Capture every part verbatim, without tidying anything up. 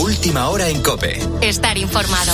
Última hora en COPE. Estar informado.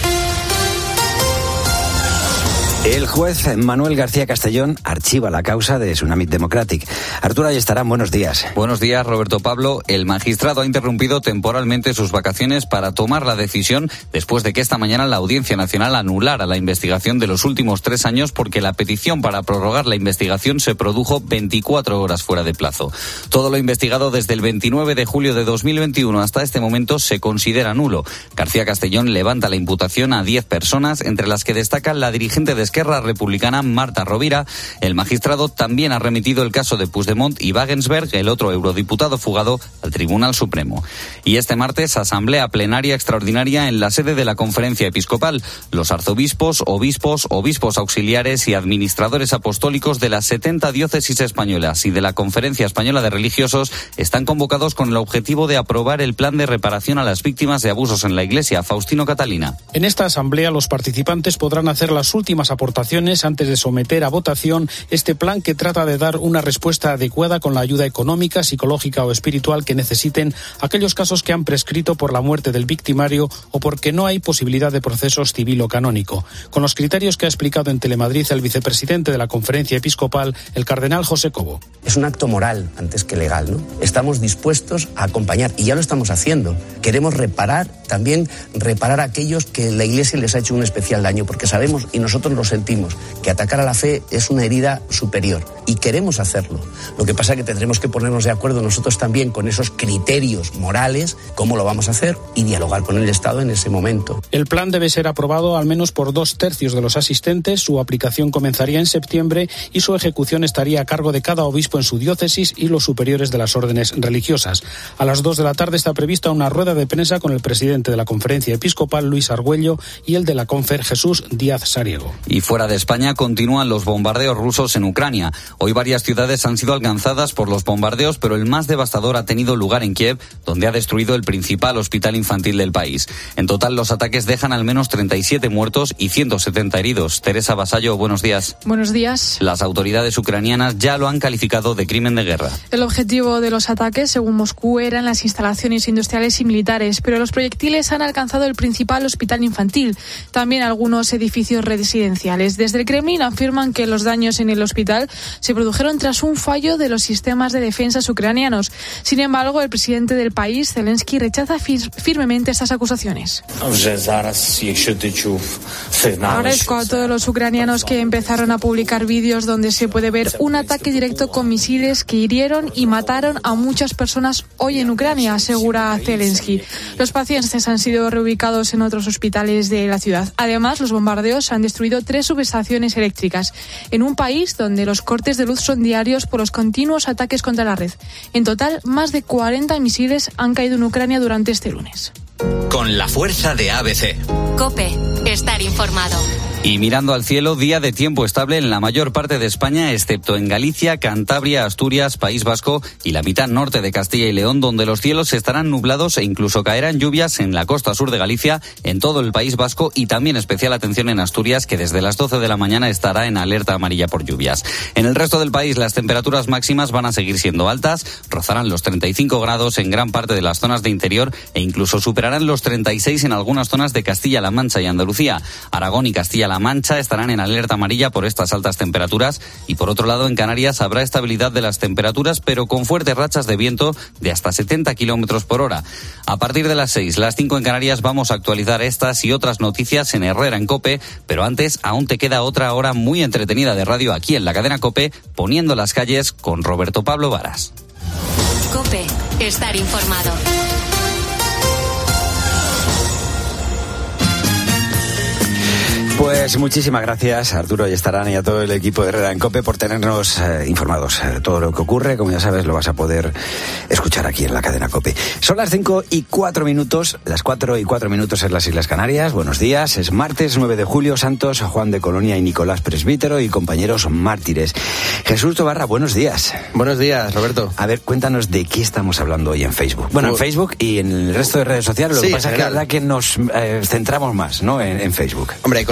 El juez Manuel García Castellón archiva la causa de Tsunami Democratic. Arturo Ayestarán, buenos días. Buenos días, Roberto Pablo. El magistrado ha interrumpido temporalmente sus vacaciones para tomar la decisión después de que esta mañana la Audiencia Nacional anulara la investigación de los últimos tres años porque la petición para prorrogar la investigación se produjo veinticuatro horas fuera de plazo. Todo lo investigado desde el veintinueve de julio de dos mil veintiuno hasta este momento se considera nulo. García Castellón levanta la imputación a diez personas, entre las que destacan la dirigente de Esquerra Republicana, Marta Rovira. El magistrado también ha remitido el caso de Puigdemont y Wagensberg, el otro eurodiputado fugado, al Tribunal Supremo. Y este martes, asamblea plenaria extraordinaria en la sede de la Conferencia Episcopal. Los arzobispos, obispos, obispos auxiliares y administradores apostólicos de las setenta diócesis españolas y de la Conferencia Española de Religiosos están convocados con el objetivo de aprobar el plan de reparación a las víctimas de abusos en la Iglesia. Faustino Catalina. En esta asamblea, los participantes podrán hacer las últimas aportaciones antes de someter a votación este plan que trata de dar una respuesta adecuada con la ayuda económica, psicológica o espiritual que necesiten aquellos casos que han prescrito por la muerte del victimario o porque no hay posibilidad de procesos civil o canónico. Con los criterios que ha explicado en Telemadrid el vicepresidente de la Conferencia Episcopal, el cardenal José Cobo. Es un acto moral antes que legal, ¿no? Estamos dispuestos a acompañar, y ya lo estamos haciendo. Queremos reparar, también reparar a aquellos que la Iglesia les ha hecho un especial daño, porque sabemos, y nosotros lo sentimos, que atacar a la fe es una herida superior y queremos hacerlo. Lo que pasa es que tendremos que ponernos de acuerdo nosotros también con esos criterios morales, cómo lo vamos a hacer y dialogar con el Estado en ese momento. El plan debe ser aprobado al menos por dos tercios de los asistentes, su aplicación comenzaría en septiembre y su ejecución estaría a cargo de cada obispo en su diócesis y los superiores de las órdenes religiosas. A las dos de la tarde está prevista una rueda de prensa con el presidente de la Conferencia Episcopal, Luis Argüello, y el de la Confer, Jesús Díaz Sariego. Y fuera de España continúan los bombardeos rusos en Ucrania. Hoy varias ciudades han sido alcanzadas por los bombardeos, pero el más devastador ha tenido lugar en Kiev, donde ha destruido el principal hospital infantil del país. En total, los ataques dejan al menos treinta y siete muertos y ciento setenta heridos. Teresa Basallo, buenos días. Buenos días. Las autoridades ucranianas ya lo han calificado de crimen de guerra. El objetivo de los ataques, según Moscú, eran las instalaciones industriales y militares, pero los proyectiles han alcanzado el principal hospital infantil, también algunos edificios residenciales. Desde el Kremlin afirman que los daños en el hospital se produjeron tras un fallo de los sistemas de defensa ucranianos. Sin embargo, el presidente del país, Zelensky, rechaza fir- firmemente estas acusaciones. Agradezco a todos los ucranianos que empezaron a publicar vídeos donde se puede ver un ataque directo con misiles que hirieron y mataron a muchas personas hoy en Ucrania, asegura Zelensky. Los pacientes han sido reubicados en otros hospitales de la ciudad. Además, los bombardeos han destruido tres subestaciones eléctricas en un país donde los cortes de luz son diarios por los continuos ataques contra la red. En total, más de cuarenta misiles han caído en Ucrania durante este lunes. Con la fuerza de A B C. COPE. Estar informado. Y mirando al cielo, día de tiempo estable en la mayor parte de España, excepto en Galicia, Cantabria, Asturias, País Vasco y la mitad norte de Castilla y León, donde los cielos estarán nublados e incluso caerán lluvias en la costa sur de Galicia, en todo el País Vasco y también especial atención en Asturias, que desde las doce de la mañana estará en alerta amarilla por lluvias. En el resto del país, las temperaturas máximas van a seguir siendo altas, rozarán los treinta y cinco grados en gran parte de las zonas de interior e incluso superarán los treinta y seis en algunas zonas de Castilla-La Mancha y Andalucía. Aragón y Castilla-La Mancha estarán en alerta amarilla por estas altas temperaturas y por otro lado en Canarias habrá estabilidad de las temperaturas pero con fuertes rachas de viento de hasta setenta kilómetros por hora. A partir de las seis, las cinco en Canarias vamos a actualizar estas y otras noticias en Herrera en COPE, pero antes aún te queda otra hora muy entretenida de radio aquí en la cadena COPE, Poniendo las calles con Roberto Pablo Varas. COPE. Estar informado. Pues muchísimas gracias a Arturo Ayestarán y a todo el equipo de Herrera en COPE por tenernos eh, informados. Eh, todo lo que ocurre, como ya sabes, lo vas a poder escuchar aquí en la cadena COPE. Son las cinco y cuatro minutos, las cuatro y cuatro minutos en las Islas Canarias. Buenos días, es martes nueve de julio, santos Juan de Colonia y Nicolás Presbítero y compañeros mártires. Jesús Tobarra, buenos días. Buenos días, Roberto. A ver, cuéntanos de qué estamos hablando hoy en Facebook. Bueno, en Facebook y en el resto de redes sociales, lo sí, que pasa es que la general. verdad que nos eh, centramos más, ¿no?, en, en Facebook. Hombre, con la cantidad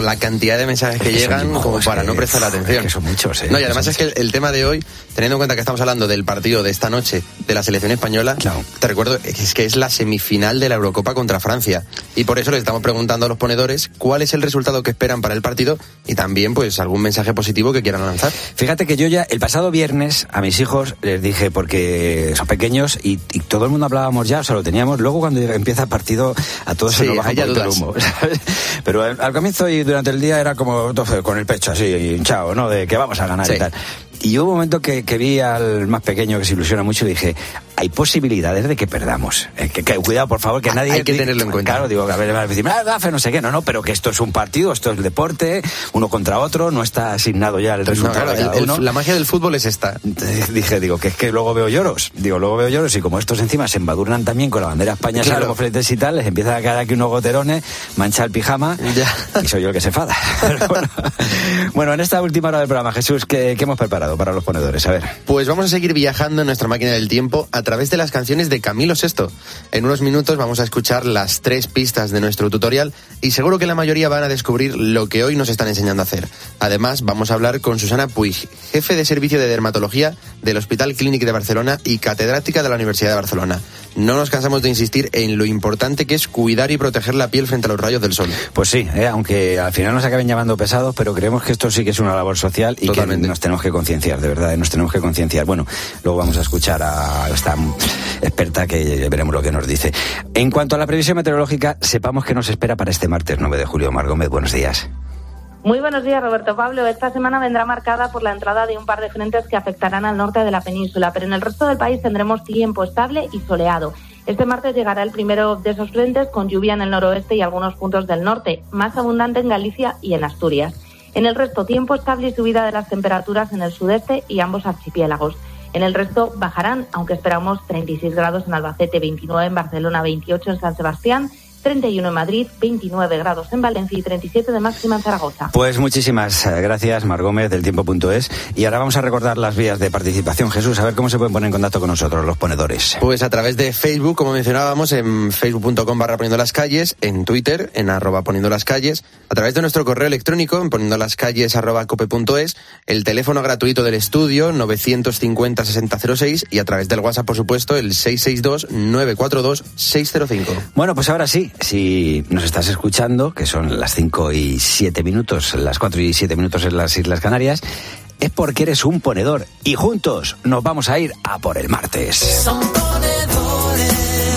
cantidad de mensajes que, que llegan como para no prestar atención. Que son muchos, ¿eh? No, y además es que el, el tema de hoy, teniendo en cuenta que estamos hablando del partido de esta noche de la selección española, claro. Te recuerdo es que es la semifinal de la Eurocopa contra Francia. Y por eso les estamos preguntando a los ponedores cuál es el resultado que esperan para el partido y también pues algún mensaje positivo que quieran lanzar. Fíjate que yo ya el pasado viernes a mis hijos les dije, porque son pequeños y, y todo el mundo hablábamos ya, o sea, lo teníamos. Luego cuando empieza el partido a todos sí, se nos baja un poquito el humo, ¿sabes? Pero al, al comienzo y durante el día era como con el pecho así hinchado, ¿no? De que vamos a ganar sí. y tal. Y hubo un momento que, que vi al más pequeño que se ilusiona mucho y dije, hay posibilidades de que perdamos. Eh, que, que cuidado, por favor, que nadie... Hay que tenerlo en cuenta. Claro, digo, a ver, a decir, ah, gafe, no sé qué, no, no, pero que esto es un partido, esto es el deporte, uno contra otro, no está asignado ya el resultado no, claro, de cada el, uno. El, la magia del fútbol es esta. Dije, digo, que es que luego veo lloros, digo, luego veo lloros y como estos encima se embadurnan también con la bandera España, claro. Los fletes y tal, les empiezan a caer aquí unos goterones, mancha el pijama ya. Y soy yo el que se enfada. Bueno, bueno, en esta última hora del programa, Jesús, ¿qué, qué hemos preparado para los ponedores? A ver. Pues vamos a seguir viajando en nuestra máquina del tiempo a través de las canciones de Camilo Sesto. En unos minutos vamos a escuchar las tres pistas de nuestro tutorial y seguro que la mayoría van a descubrir lo que hoy nos están enseñando a hacer. Además, vamos a hablar con Susana Puig, jefe de servicio de dermatología del Hospital Clínic de Barcelona y catedrática de la Universidad de Barcelona. No nos cansamos de insistir en lo importante que es cuidar y proteger la piel frente a los rayos del sol. Pues sí, eh, aunque al final nos acaben llamando pesados, pero creemos que esto sí que es una labor social y Totalmente. Que nos tenemos que concienciar, de verdad, nos tenemos que concienciar. Bueno, luego vamos a escuchar a esta experta que veremos lo que nos dice. En cuanto a la previsión meteorológica, sepamos qué nos espera para este martes nueve de julio. Mar Gómez, buenos días. Muy buenos días, Roberto Pablo. Esta semana vendrá marcada por la entrada de un par de frentes que afectarán al norte de la península, pero en el resto del país tendremos tiempo estable y soleado. Este martes llegará el primero de esos frentes con lluvia en el noroeste y algunos puntos del norte, más abundante en Galicia y en Asturias. En el resto, tiempo estable y subida de las temperaturas en el sudeste y ambos archipiélagos. En el resto bajarán, aunque esperamos treinta y seis grados en Albacete, veintinueve en Barcelona, veintiocho en San Sebastián, treinta y uno en Madrid, veintinueve grados en Valencia y treinta y siete de máxima en Zaragoza. Pues muchísimas gracias, Mar Gómez, del tiempo punto es. Y ahora vamos a recordar las vías de participación. Jesús, a ver cómo se pueden poner en contacto con nosotros los ponedores. Pues a través de Facebook, como mencionábamos, en facebook punto com barra poniendo las calles, en Twitter, en arroba poniendo las calles, a través de nuestro correo electrónico, en poniendo las calles arroba cope punto es, el teléfono gratuito del estudio, novecientos cincuenta sesenta cero seis, y a través del WhatsApp, por supuesto, el seis seis dos nueve cuatro dos seis cero cinco. Bueno, pues ahora sí, si nos estás escuchando, que son las cinco y siete minutos, las cuatro y siete minutos en las Islas Canarias, es porque eres un ponedor y juntos nos vamos a ir a por el martes. Son ponedores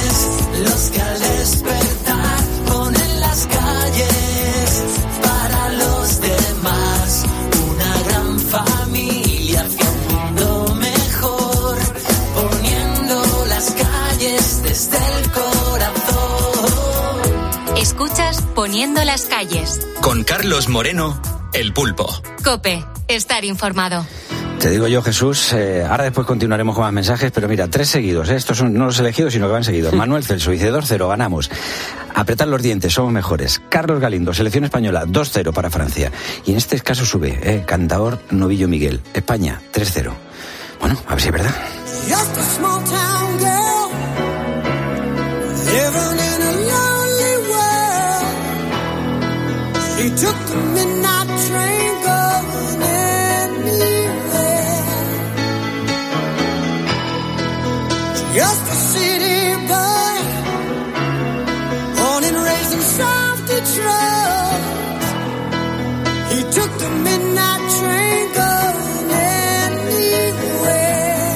los que al despertar ponen las calles para los demás, una gran familia hacia un mundo mejor, poniendo las calles desde el corazón. Escuchas Poniendo las calles. Con Carlos Moreno, El Pulpo. COPE, estar informado. Te digo yo, Jesús, eh, ahora después continuaremos con más mensajes, pero mira, tres seguidos, ¿eh? Estos son no los elegidos, sino que van seguidos. Manuel Celso dice dos cero, ganamos. Apretar los dientes, somos mejores. Carlos Galindo, selección española, dos cero para Francia. Y en este caso sube, eh, cantador Novillo Miguel, España, tres cero. Bueno, a ver si es verdad. Just a small town girl, living in a lonely world. She took the midnight train going anywhere. Just a city boy, born and raised in South Detroit. He took the midnight train going anywhere.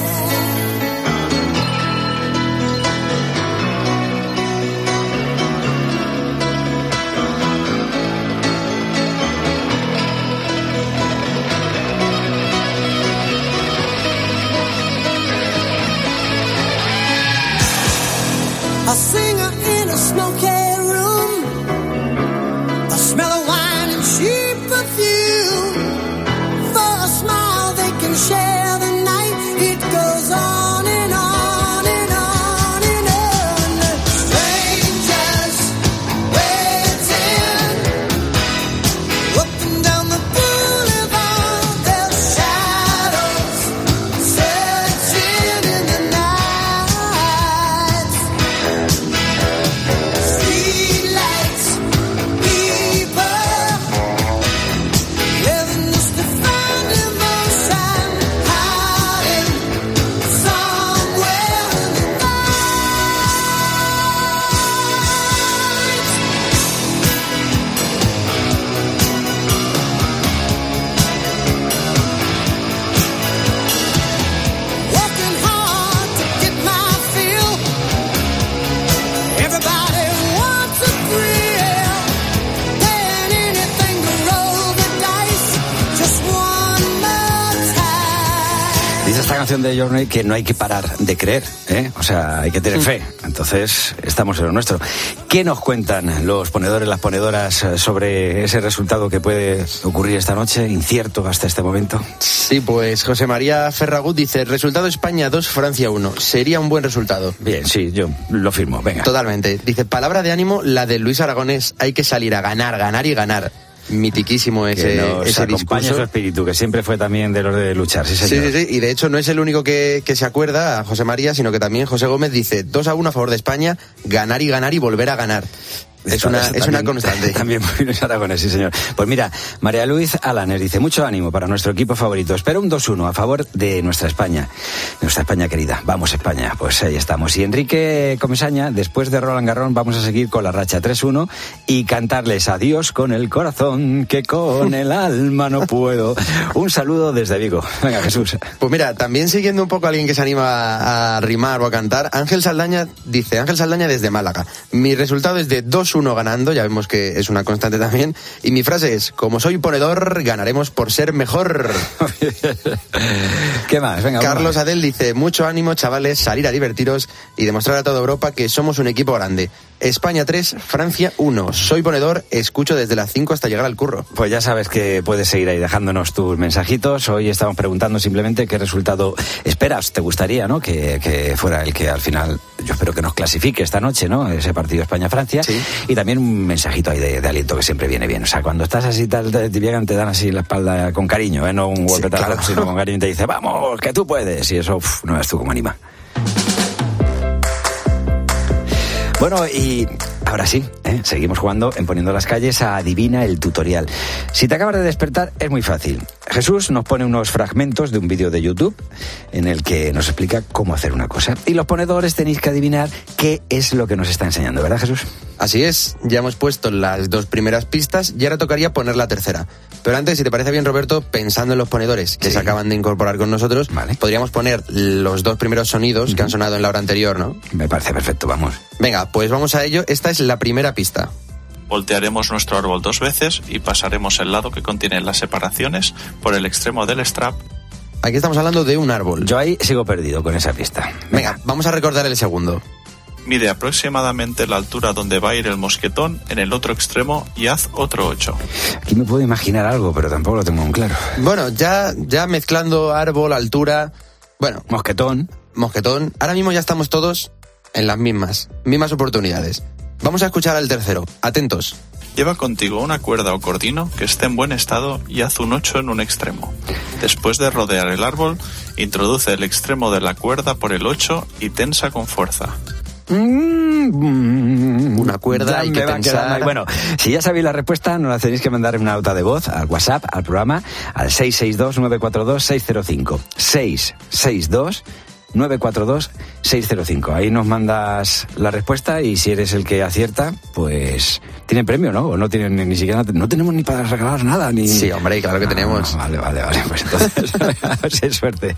A singer in a smoky room, a smell of wine and cheap perfume. For a smile they can share the night. It goes on and on and on and on. Strangers waiting up and down the boulevard. Their shadows searching in the night. Street canción de Journey que no hay que parar de creer, ¿eh? O sea, hay que tener fe. Entonces, estamos en lo nuestro. ¿Qué nos cuentan los ponedores, las ponedoras sobre ese resultado que puede ocurrir esta noche, incierto hasta este momento? Sí, pues José María Ferragut dice, resultado España dos, Francia uno. Sería un buen resultado. Bien, sí, yo lo firmo, venga. Totalmente. Dice, palabra de ánimo, la de Luis Aragonés. Hay que salir a ganar, ganar y ganar. Mitiquísimo ese, que nos ese acompaña discurso. Su espíritu, que siempre fue también de los de luchar, sí señor. Sí, sí, sí, y de hecho no es el único que, que se acuerda, a José María, sino que también José Gómez dice, dos a uno a favor de España, ganar y ganar y volver a ganar. Es una, es una constante. También muy Luis Aragonés, sí señor. Pues mira, María Luis Alanes dice, mucho ánimo para nuestro equipo favorito. Espero un dos uno a favor de nuestra España. Nuestra España querida. Vamos España. Pues ahí estamos. Y Enrique Comesaña, después de Roland Garros, vamos a seguir con la racha tres uno y cantarles adiós con el corazón, que con el alma no puedo. Un saludo desde Vigo. Venga, Jesús. Pues mira, también siguiendo un poco a alguien que se anima a rimar o a cantar, Ángel Saldaña dice, Ángel Saldaña desde Málaga. Mi resultado es de dos uno ganando, ya vemos que es una constante también, y mi frase es, como soy ponedor, ganaremos por ser mejor. ¿Qué más? Venga, Carlos Adel dice, mucho ánimo, chavales, salir a divertiros y demostrar a toda Europa que somos un equipo grande. España tres, Francia uno. Soy ponedor, escucho desde las cinco hasta llegar al curro. Pues ya sabes que puedes seguir ahí dejándonos tus mensajitos. Hoy estamos preguntando simplemente qué resultado esperas, te gustaría, ¿no? Que, que fuera el que al final, yo espero que nos clasifique esta noche, ¿no? Ese partido España-Francia. Sí. Y también un mensajito ahí de, de aliento que siempre viene bien. O sea, cuando estás así, tal, te, te llegan, te dan así la espalda con cariño, ¿eh? No un golpetazo, sí, claro, sino con cariño y te dice, vamos, que tú puedes. Y eso, uf, no ves tú cómo anima. Bueno, y ahora sí, ¿eh? Seguimos jugando en Poniendo las Calles a Adivina el Tutorial. Si te acabas de despertar, es muy fácil. Jesús nos pone unos fragmentos de un vídeo de YouTube en el que nos explica cómo hacer una cosa. Y los ponedores tenéis que adivinar qué es lo que nos está enseñando, ¿verdad, Jesús? Así es, ya hemos puesto las dos primeras pistas y ahora tocaría poner la tercera. Pero antes, si te parece bien, Roberto, pensando en los ponedores que sí. se acaban de incorporar con nosotros, vale. podríamos poner los dos primeros sonidos uh-huh. que han sonado en la hora anterior, ¿no? Me parece perfecto, vamos. Venga, pues vamos a ello. Esta es la primera pista. Voltearemos nuestro árbol dos veces y pasaremos el lado que contiene las separaciones por el extremo del strap. Aquí estamos hablando de un árbol. Yo ahí sigo perdido con esa pista. Venga, Venga vamos a recordar el segundo. Mide aproximadamente la altura donde va a ir el mosquetón en el otro extremo y haz otro ocho. Aquí me puedo imaginar algo, pero tampoco lo tengo muy claro. Bueno, ya, ya mezclando árbol, altura... Bueno, mosquetón. Mosquetón. Ahora mismo ya estamos todos en las mismas, mismas oportunidades. Vamos a escuchar al tercero. Atentos. Lleva contigo una cuerda o cordino que esté en buen estado y haz un ocho en un extremo. Después de rodear el árbol, introduce el extremo de la cuerda por el ocho y tensa con fuerza. Una cuerda y que tensar. Bueno, si ya sabéis la respuesta, nos la tenéis que mandar en una nota de voz al WhatsApp, al programa, al seis seis dos, nueve cuatro dos, seis cero cinco. seis seis dos, nueve cuatro dos, seis cero cinco. Ahí nos mandas la respuesta y si eres el que acierta, pues tienen premio, ¿no? O no tienen ni siquiera, no tenemos ni para regalar nada. Ni... Sí, hombre, claro que ah, tenemos. Vale, vale, vale. Pues entonces, a ver si hay suerte.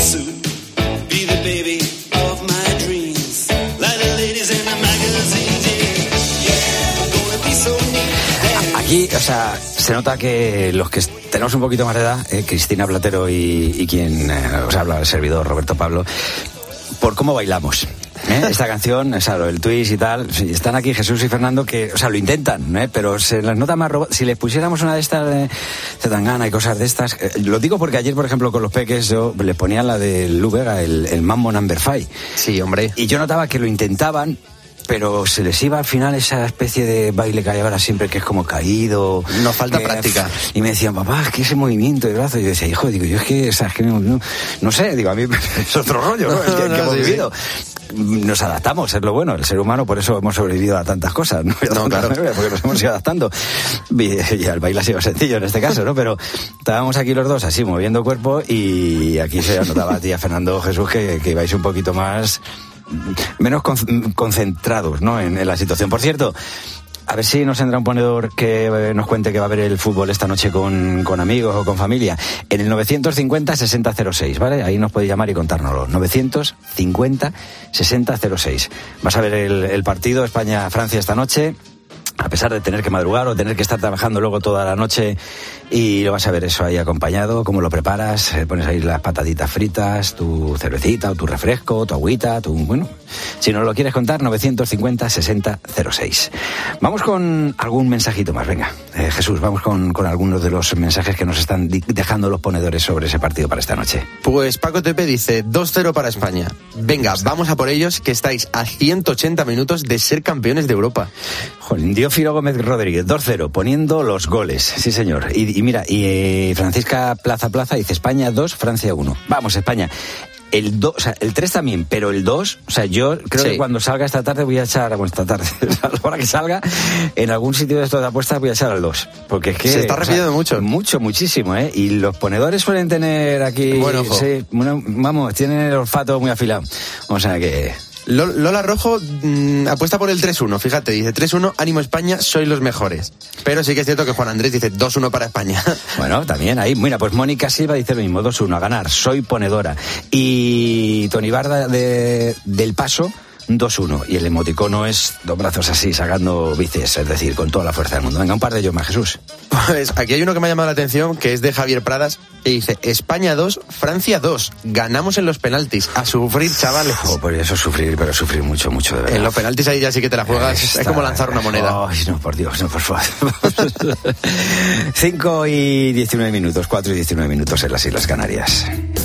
suit. Be the baby of my dreams. Like the ladies in the magazines, yeah. Yeah, gonna be so neat. Aquí, o sea, se nota que los que tenemos un poquito más de edad, eh, Cristina Platero y, y quien eh, os habla, el servidor Roberto Pablo, por cómo bailamos. ¿Eh? Esta canción, o sea, el twist y tal, sí, están aquí Jesús y Fernando que, o sea, lo intentan, ¿eh? Pero se las nota más robo- si les pusiéramos una de estas de Zetangana y cosas de estas, eh, lo digo porque ayer, por ejemplo, con los peques yo les ponía la de Lu Vega, el, el Mambo Number Five. Sí, hombre. Y yo notaba que lo intentaban, pero se les iba al final esa especie de baile que hay ahora siempre que es como caído. Nos falta que, práctica. Y me decían, papá, es que ese movimiento de brazo. Y yo decía, hijo, digo, yo es que, o sea, es que no, no, no sé, digo, a mí es otro rollo, ¿no? El que, no, que hemos sí, vivido. Nos adaptamos, es lo bueno, el ser humano, por eso hemos sobrevivido a tantas cosas, ¿no? No, claro. Porque nos hemos ido adaptando. Y el baile ha sido sencillo en este caso, ¿no? Pero estábamos aquí los dos así, moviendo cuerpo, y aquí se notaba a ti, a Fernando, Jesús, que, que ibais un poquito más, menos con, concentrados, ¿no? En, en la situación. Por cierto, a ver si nos entra un ponedor que eh, nos cuente que va a haber el fútbol esta noche con, con amigos o con familia. En el novecientos cincuenta sesenta cero seis, ¿vale? Ahí nos podéis llamar y contárnoslo. novecientos cincuenta sesenta cero seis. Vas a ver el, el partido España-Francia esta noche, a pesar de tener que madrugar o tener que estar trabajando luego toda la noche, y lo vas a ver eso ahí acompañado, cómo lo preparas, eh, pones ahí las pataditas fritas, tu cervecita o tu refresco, tu agüita, tu, bueno, si nos lo quieres contar, novecientos cincuenta sesenta cero seis. Vamos con algún mensajito más, venga, eh, Jesús, vamos con, con algunos de los mensajes que nos están di- dejando los ponedores sobre ese partido para esta noche. Pues Paco Tepe dice dos cero para España. Venga, vamos a por ellos, que estáis a ciento ochenta minutos de ser campeones de Europa. Joder, Diófilo Gómez Rodríguez, dos cero, poniendo los goles, sí señor. Y, y mira, y eh, Francisca Plaza Plaza dice España dos, Francia uno. Vamos, España. El dos, o sea, el tres también, pero el dos, o sea, yo creo Sí. que cuando salga esta tarde voy a echar, bueno, esta tarde, a la hora que salga, en algún sitio de estos de apuestas voy a echar al dos. Porque es que... Se está o sea, repitiendo mucho. Mucho, muchísimo, ¿eh? Y los ponedores suelen tener aquí... Buen ojo. Sí, bueno, vamos, tienen el olfato muy afilado. O sea que... Lola Rojo mmm, apuesta por el tres uno, fíjate, dice tres uno, ánimo España, sois los mejores. Pero sí que es cierto que Juan Andrés dice dos uno para España. Bueno, también ahí, mira, pues Mónica Silva dice lo mismo, dos uno, a ganar, soy ponedora. Y Tony Barda de, del Paso, dos uno. Y el emoticono es dos brazos así, sacando bíceps, es decir, con toda la fuerza del mundo. Venga, un par de ellos más, Jesús. Pues aquí hay uno que me ha llamado la atención, que es de Javier Pradas, y dice España dos, Francia dos, ganamos en los penaltis, a sufrir, chavales. Oh, por eso sufrir, pero sufrir mucho, mucho, de verdad. En los penaltis ahí ya sí que te la juegas, Esta... es como lanzar una moneda. Ay, no, por Dios, no, por favor. cinco y diecinueve minutos, cuatro y diecinueve minutos en las Islas Canarias.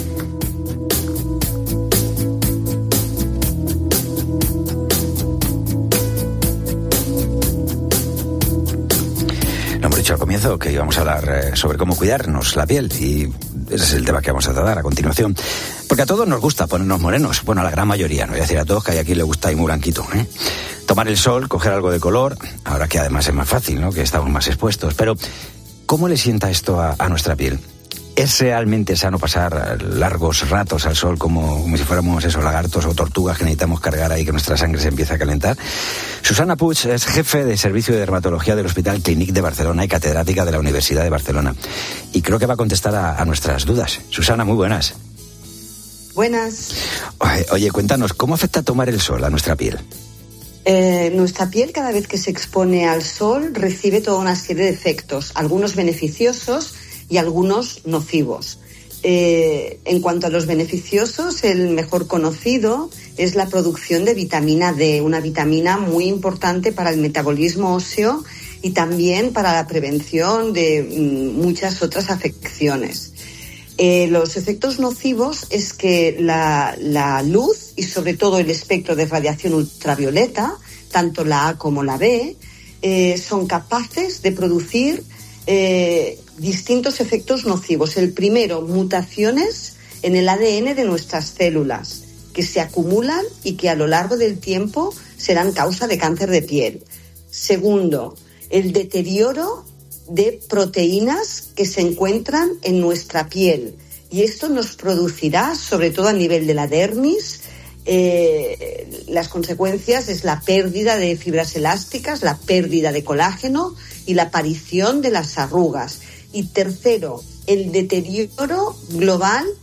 Lo hemos dicho al comienzo que íbamos a hablar eh, sobre cómo cuidarnos la piel, y ese es el tema que vamos a tratar a continuación. Porque a todos nos gusta ponernos morenos, bueno, a la gran mayoría, no voy a decir a todos, que hay aquí le gusta ir muy blanquito, ¿eh? Tomar el sol, coger algo de color, ahora que además es más fácil, ¿no? Que estamos más expuestos. Pero, ¿cómo le sienta esto a, a nuestra piel? ¿Es realmente sano pasar largos ratos al sol como, como si fuéramos esos lagartos o tortugas que necesitamos cargar ahí que nuestra sangre se empiece a calentar? Susana Puig es jefe de servicio de dermatología del Hospital Clínic de Barcelona y catedrática de la Universidad de Barcelona. Y creo que va a contestar a, a nuestras dudas. Susana, muy buenas. Buenas. Oye, oye, cuéntanos, ¿cómo afecta tomar el sol a nuestra piel? Eh, nuestra piel, cada vez que se expone al sol, recibe toda una serie de efectos, algunos beneficiosos y algunos nocivos. Eh, en cuanto a los beneficiosos, el mejor conocido es la producción de vitamina D, una vitamina muy importante para el metabolismo óseo y también para la prevención de mm, muchas otras afecciones. Eh, los efectos nocivos es que la, la luz y sobre todo el espectro de radiación ultravioleta, tanto la A como la B, eh, son capaces de producir eh, distintos efectos nocivos. El primero, mutaciones en el A D N de nuestras células que se acumulan y que a lo largo del tiempo serán causa de cáncer de piel. Segundo, el deterioro de proteínas que se encuentran en nuestra piel, y esto nos producirá, sobre todo a nivel de la dermis, eh, las consecuencias es la pérdida de fibras elásticas, la pérdida de colágeno y la aparición de las arrugas. Y tercero, el deterioro global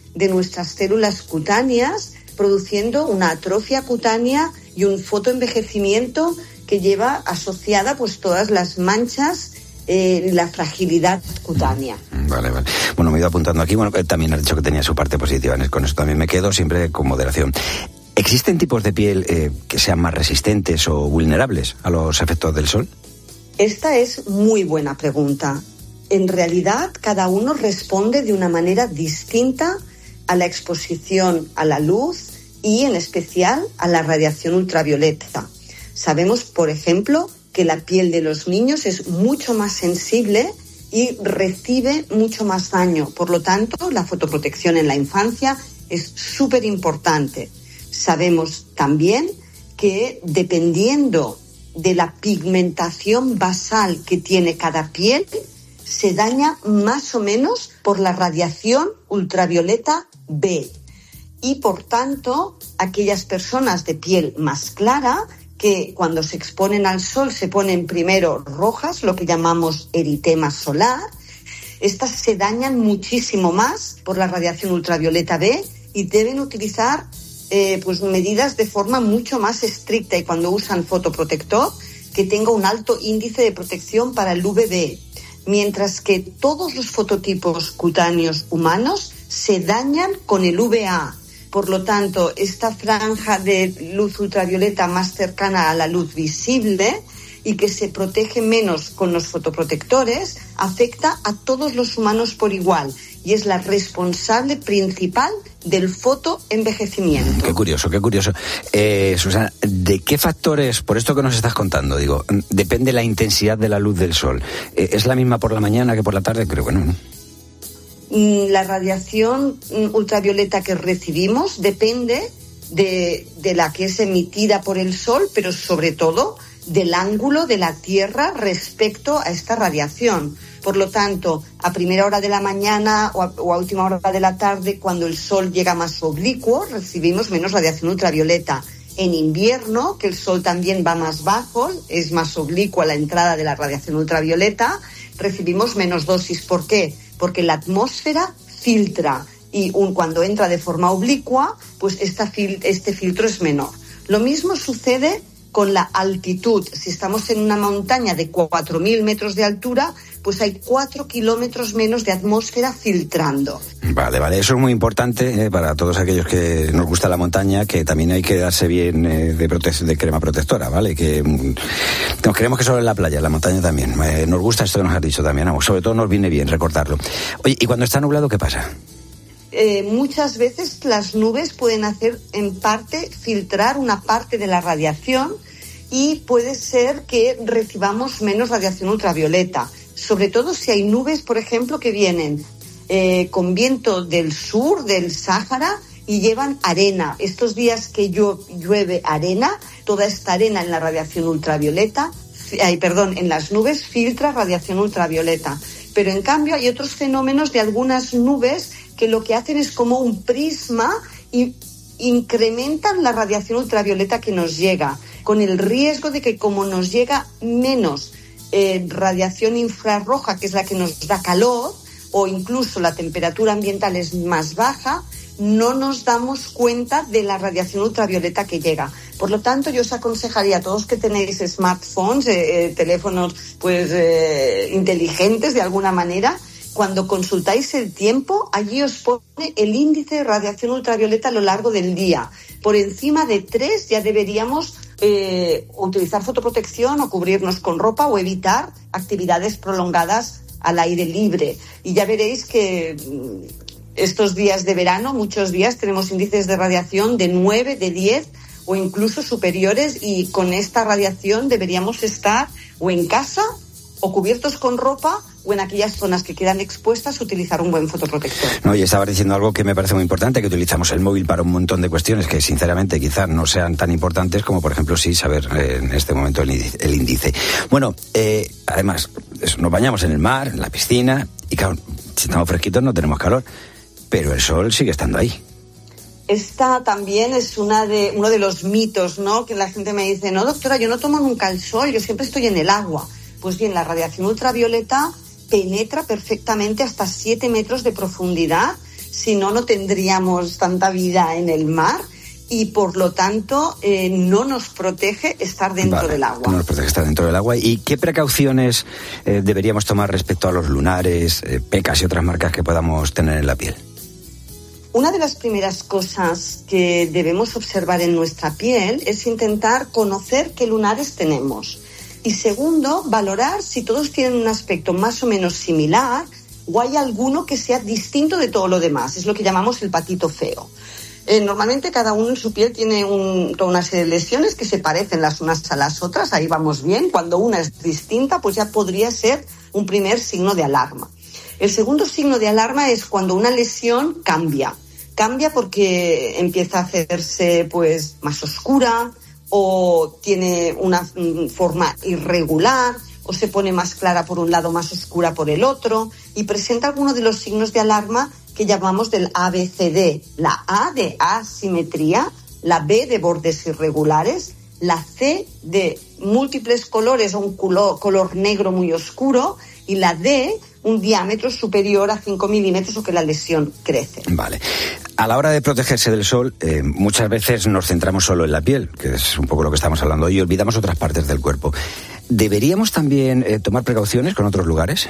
de nuestras células cutáneas, produciendo una atrofia cutánea y un fotoenvejecimiento que lleva asociada pues todas las manchas, eh, la fragilidad cutánea. Vale, vale. Bueno, me he ido apuntando aquí. Bueno, también has dicho que tenía su parte positiva. Con eso también me quedo, siempre con moderación. ¿Existen tipos de piel eh, que sean más resistentes o vulnerables a los efectos del sol? Esta es muy buena pregunta. En realidad, cada uno responde de una manera distinta a la exposición a la luz y, en especial, a la radiación ultravioleta. Sabemos, por ejemplo, que la piel de los niños es mucho más sensible y recibe mucho más daño. Por lo tanto, la fotoprotección en la infancia es súper importante. Sabemos también que, dependiendo de la pigmentación basal que tiene cada piel, se daña más o menos por la radiación ultravioleta B. Y, por tanto, aquellas personas de piel más clara que cuando se exponen al sol se ponen primero rojas, lo que llamamos eritema solar, estas se dañan muchísimo más por la radiación ultravioleta B y deben utilizar eh, pues medidas de forma mucho más estricta, y cuando usan fotoprotector que tenga un alto índice de protección para el U V B, mientras que todos los fototipos cutáneos humanos se dañan con el U V A. Por lo tanto, esta franja de luz ultravioleta más cercana a la luz visible y que se protege menos con los fotoprotectores afecta a todos los humanos por igual y es la responsable principal del fotoenvejecimiento. Qué curioso, qué curioso. Eh, Susana, ¿de qué factores, por esto que nos estás contando, digo, depende la intensidad de la luz del sol? Eh, ¿Es la misma por la mañana que por la tarde? Creo que no, ¿no? La radiación ultravioleta que recibimos depende de, de la que es emitida por el sol, pero sobre todo del ángulo de la Tierra respecto a esta radiación. Por lo tanto, a primera hora de la mañana o a, o a última hora de la tarde, cuando el sol llega más oblicuo, recibimos menos radiación ultravioleta. En invierno, que el sol también va más bajo, es más oblicua la entrada de la radiación ultravioleta, recibimos menos dosis. ¿Por qué? Porque la atmósfera filtra y un, cuando entra de forma oblicua, pues esta fil, este filtro es menor. Lo mismo sucede con la altitud. Si estamos en una montaña de cuatro mil metros de altura, pues hay cuatro kilómetros menos de atmósfera filtrando. Vale, vale, eso es muy importante eh, para todos aquellos que nos gusta la montaña, que también hay que darse bien eh, de, prote- de crema protectora, ¿vale? Que mm, nos queremos que solo en la playa, en la montaña también. Eh, nos gusta esto que nos has dicho también, vamos, sobre todo nos viene bien recordarlo. Oye, ¿y cuando está nublado qué pasa? Eh, muchas veces las nubes pueden hacer en parte filtrar una parte de la radiación y puede ser que recibamos menos radiación ultravioleta, sobre todo si hay nubes, por ejemplo, que vienen eh, con viento del sur, del Sáhara, y llevan arena. Estos días que llueve arena, toda esta arena en la radiación ultravioleta, ay, perdón, en las nubes filtra radiación ultravioleta. Pero en cambio hay otros fenómenos de algunas nubes que lo que hacen es como un prisma y incrementan la radiación ultravioleta que nos llega, con el riesgo de que como nos llega menos eh, radiación infrarroja, que es la que nos da calor, o incluso la temperatura ambiental es más baja, no nos damos cuenta de la radiación ultravioleta que llega. Por lo tanto, yo os aconsejaría a todos que tenéis smartphones, eh, eh, teléfonos pues eh, inteligentes de alguna manera, cuando consultáis el tiempo, allí os pone el índice de radiación ultravioleta a lo largo del día. Por encima de tres ya deberíamos eh, utilizar fotoprotección o cubrirnos con ropa o evitar actividades prolongadas al aire libre. Y ya veréis que estos días de verano, muchos días, tenemos índices de radiación de nueve, de diez o incluso superiores, y con esta radiación deberíamos estar o en casa o cubiertos con ropa, o en aquellas zonas que quedan expuestas utilizar un buen fotoprotector. No, y estabas diciendo algo que me parece muy importante, que utilizamos el móvil para un montón de cuestiones que sinceramente quizás no sean tan importantes como, por ejemplo, sí saber eh, en este momento el índice. El índice. Bueno, eh, además, eso, nos bañamos en el mar, en la piscina, y claro, si estamos fresquitos no tenemos calor, pero el sol sigue estando ahí. Esta también es una de, uno de los mitos, ¿no? Que la gente me dice, no, doctora, yo no tomo nunca el sol, yo siempre estoy en el agua. Pues bien, la radiación ultravioleta penetra perfectamente hasta siete metros de profundidad si no, no tendríamos tanta vida en el mar. Y por lo tanto eh, no nos protege estar dentro vale, del agua. No nos protege estar dentro del agua. ¿Y qué precauciones eh, deberíamos tomar respecto a los lunares, eh, pecas y otras marcas que podamos tener en la piel? Una de las primeras cosas que debemos observar en nuestra piel es intentar conocer qué lunares tenemos. Y segundo, valorar si todos tienen un aspecto más o menos similar o hay alguno que sea distinto de todo lo demás. Es lo que llamamos el patito feo. Eh, normalmente cada uno en su piel tiene un, toda una serie de lesiones que se parecen las unas a las otras, ahí vamos bien. Cuando una es distinta, pues ya podría ser un primer signo de alarma. El segundo signo de alarma es cuando una lesión cambia. Cambia porque empieza a hacerse pues más oscura o tiene una forma irregular o se pone más clara por un lado, más oscura por el otro y presenta alguno de los signos de alarma que llamamos del A B C D. La A de asimetría, la B de bordes irregulares, la C de múltiples colores o un color, color negro muy oscuro y la D un diámetro superior a cinco milímetros o que la lesión crece. Vale. A la hora de protegerse del sol, eh, muchas veces nos centramos solo en la piel, que es un poco lo que estamos hablando hoy, y olvidamos otras partes del cuerpo. ¿Deberíamos también eh, tomar precauciones con otros lugares?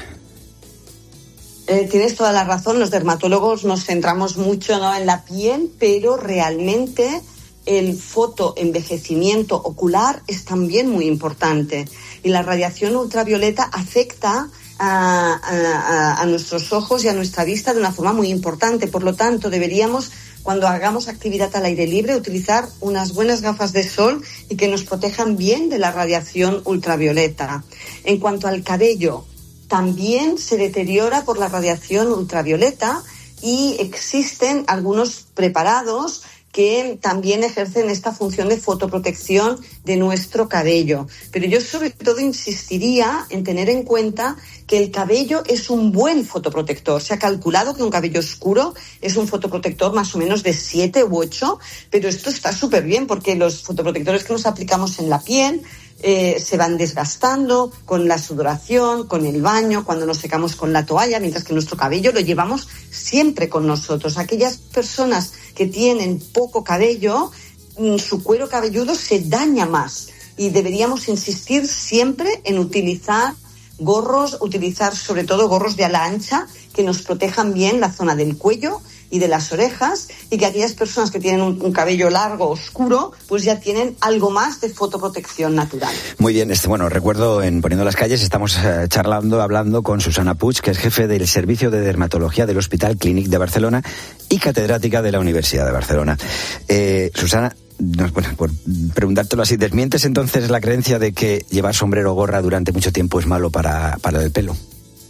Eh, tienes toda la razón, los dermatólogos nos centramos mucho, ¿no?, en la piel, pero realmente el fotoenvejecimiento ocular es también muy importante y la radiación ultravioleta afecta a, a, a nuestros ojos y a nuestra vista de una forma muy importante. Por lo tanto, deberíamos, cuando hagamos actividad al aire libre, utilizar unas buenas gafas de sol y que nos protejan bien de la radiación ultravioleta. En cuanto al cabello, también se deteriora por la radiación ultravioleta y existen algunos preparados que también ejercen esta función de fotoprotección de nuestro cabello. Pero yo sobre todo insistiría en tener en cuenta que el cabello es un buen fotoprotector. Se ha calculado que un cabello oscuro es un fotoprotector más o menos de siete u ocho, pero esto está súper bien porque los fotoprotectores que nos aplicamos en la piel Eh, se van desgastando con la sudoración, con el baño, cuando nos secamos con la toalla, mientras que nuestro cabello lo llevamos siempre con nosotros. Aquellas personas que tienen poco cabello, su cuero cabelludo se daña más y deberíamos insistir siempre en utilizar gorros, utilizar sobre todo gorros de ala ancha que nos protejan bien la zona del cuello y de las orejas, y que aquellas personas que tienen un, un cabello largo, oscuro, pues ya tienen algo más de fotoprotección natural. Muy bien, este, bueno, recuerdo en Poniendo las Calles, estamos eh, charlando, hablando con Susana Puig, que es jefe del Servicio de Dermatología del Hospital Clínic de Barcelona y catedrática de la Universidad de Barcelona. Eh, Susana, no, bueno, por preguntártelo así, ¿desmientes entonces la creencia de que llevar sombrero o gorra durante mucho tiempo es malo para, para el pelo?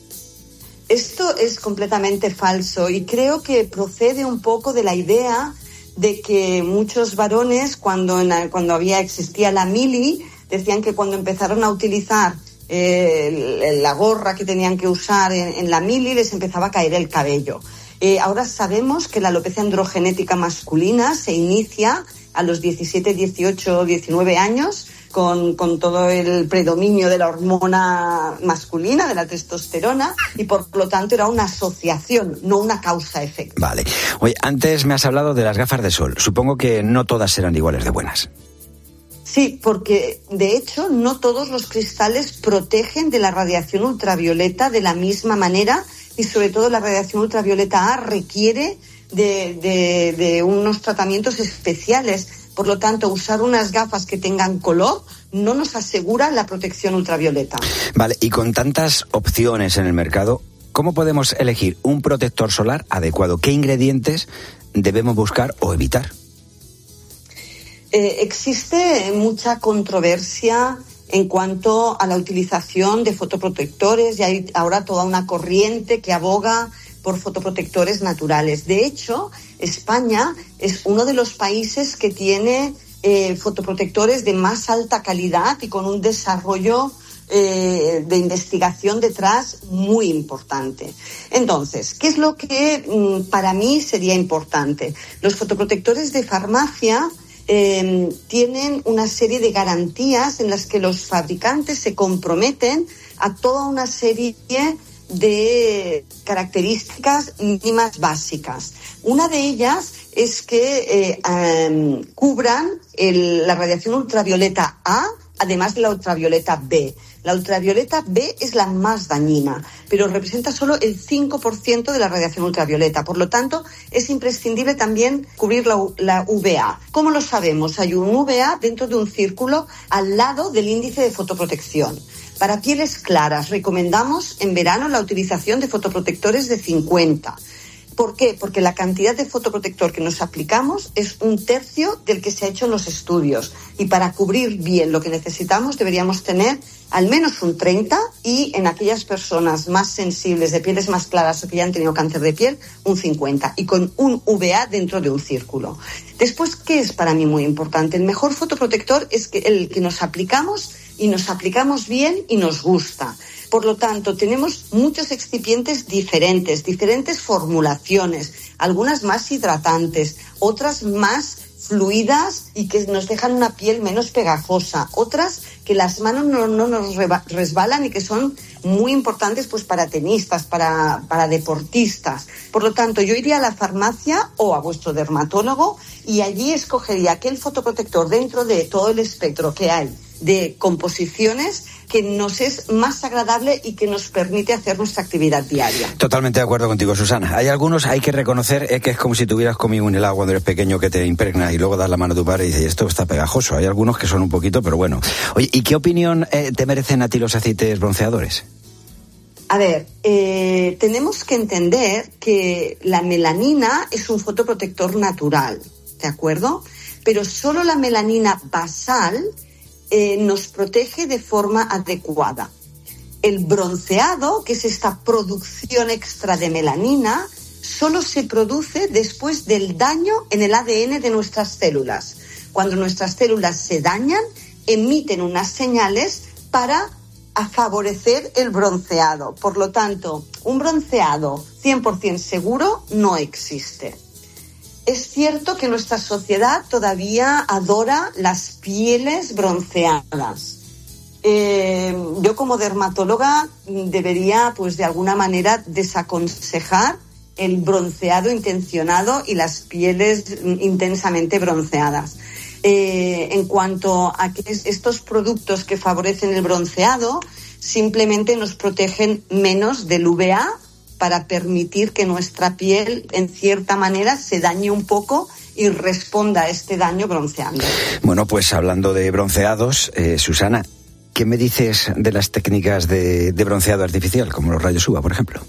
Esto es completamente falso y creo que procede un poco de la idea de que muchos varones, cuando, en la, cuando había existía la mili, decían que cuando empezaron a utilizar eh, la gorra que tenían que usar en, en la mili les empezaba a caer el cabello. Eh, ahora sabemos que la alopecia androgenética masculina se inicia a los diecisiete, dieciocho, diecinueve años, con, con todo el predominio de la hormona masculina, de la testosterona, y por lo tanto era una asociación, no una causa-efecto. Vale. Oye, antes me has hablado de las gafas de sol. Supongo que no todas serán iguales de buenas. Sí, porque de hecho no todos los cristales protegen de la radiación ultravioleta de la misma manera y sobre todo la radiación ultravioleta A requiere de, de, de unos tratamientos especiales. Por lo tanto, usar unas gafas que tengan color no nos asegura la protección ultravioleta. Vale, y con tantas opciones en el mercado, ¿cómo podemos elegir un protector solar adecuado? ¿Qué ingredientes debemos buscar o evitar? Eh, existe mucha controversia en cuanto a la utilización de fotoprotectores y hay ahora toda una corriente que aboga por fotoprotectores naturales. De hecho, España es uno de los países que tiene eh, fotoprotectores de más alta calidad y con un desarrollo eh, de investigación detrás muy importante. Entonces, ¿qué es lo que mm, para mí sería importante? Los fotoprotectores de farmacia eh, tienen una serie de garantías en las que los fabricantes se comprometen a toda una serie de características mínimas básicas. Una de ellas es que eh, um, cubran el, la radiación ultravioleta A, además de la ultravioleta B. La ultravioleta B es la más dañina, pero representa solo el cinco por ciento de la radiación ultravioleta. Por lo tanto, es imprescindible también cubrir la, la U V A. ¿Cómo lo sabemos? Hay un U V A dentro de un círculo al lado del índice de fotoprotección. Para pieles claras, recomendamos en verano la utilización de fotoprotectores de cincuenta. ¿Por qué? Porque la cantidad de fotoprotector que nos aplicamos es un tercio del que se ha hecho en los estudios. Y para cubrir bien lo que necesitamos deberíamos tener al menos un treinta y en aquellas personas más sensibles, de pieles más claras o que ya han tenido cáncer de piel, un cincuenta. Y con un U V A dentro de un círculo. Después, ¿qué es para mí muy importante? El mejor fotoprotector es que el que nos aplicamos y nos aplicamos bien y nos gusta. Por lo tanto, tenemos muchos excipientes diferentes, diferentes formulaciones, algunas más hidratantes, otras más fluidas y que nos dejan una piel menos pegajosa, otras que las manos no, no nos resbalan y que son muy importantes pues para tenistas, para, para deportistas. Por lo tanto, yo iría a la farmacia o a vuestro dermatólogo y allí escogería aquel fotoprotector dentro de todo el espectro que hay de composiciones que nos es más agradable y que nos permite hacer nuestra actividad diaria. Totalmente de acuerdo contigo, Susana. Hay algunos, hay que reconocer, eh, que es como si tuvieras comido un helado cuando eres pequeño que te impregna y luego das la mano a tu padre y dices, esto está pegajoso. Hay algunos que son un poquito, pero bueno. Oye, ¿y qué opinión eh, te merecen a ti los aceites bronceadores? A ver, eh, tenemos que entender que la melanina es un fotoprotector natural, ¿de acuerdo? Pero solo la melanina basal Eh, nos protege de forma adecuada. El bronceado, que es esta producción extra de melanina, solo se produce después del daño en el A D N de nuestras células. Cuando nuestras células se dañan, emiten unas señales para a favorecer el bronceado. Por lo tanto, un bronceado cien por ciento seguro no existe. Es cierto que nuestra sociedad todavía adora las pieles bronceadas. Eh, yo como dermatóloga debería, pues de alguna manera, desaconsejar el bronceado intencionado y las pieles intensamente bronceadas. Eh, en cuanto a que estos productos que favorecen el bronceado simplemente nos protegen menos del U V A para permitir que nuestra piel, en cierta manera, se dañe un poco y responda a este daño bronceando. Bueno, pues hablando de bronceados, eh, Susana, ¿qué me dices de las técnicas de, de bronceado artificial, como los rayos U V A, por ejemplo?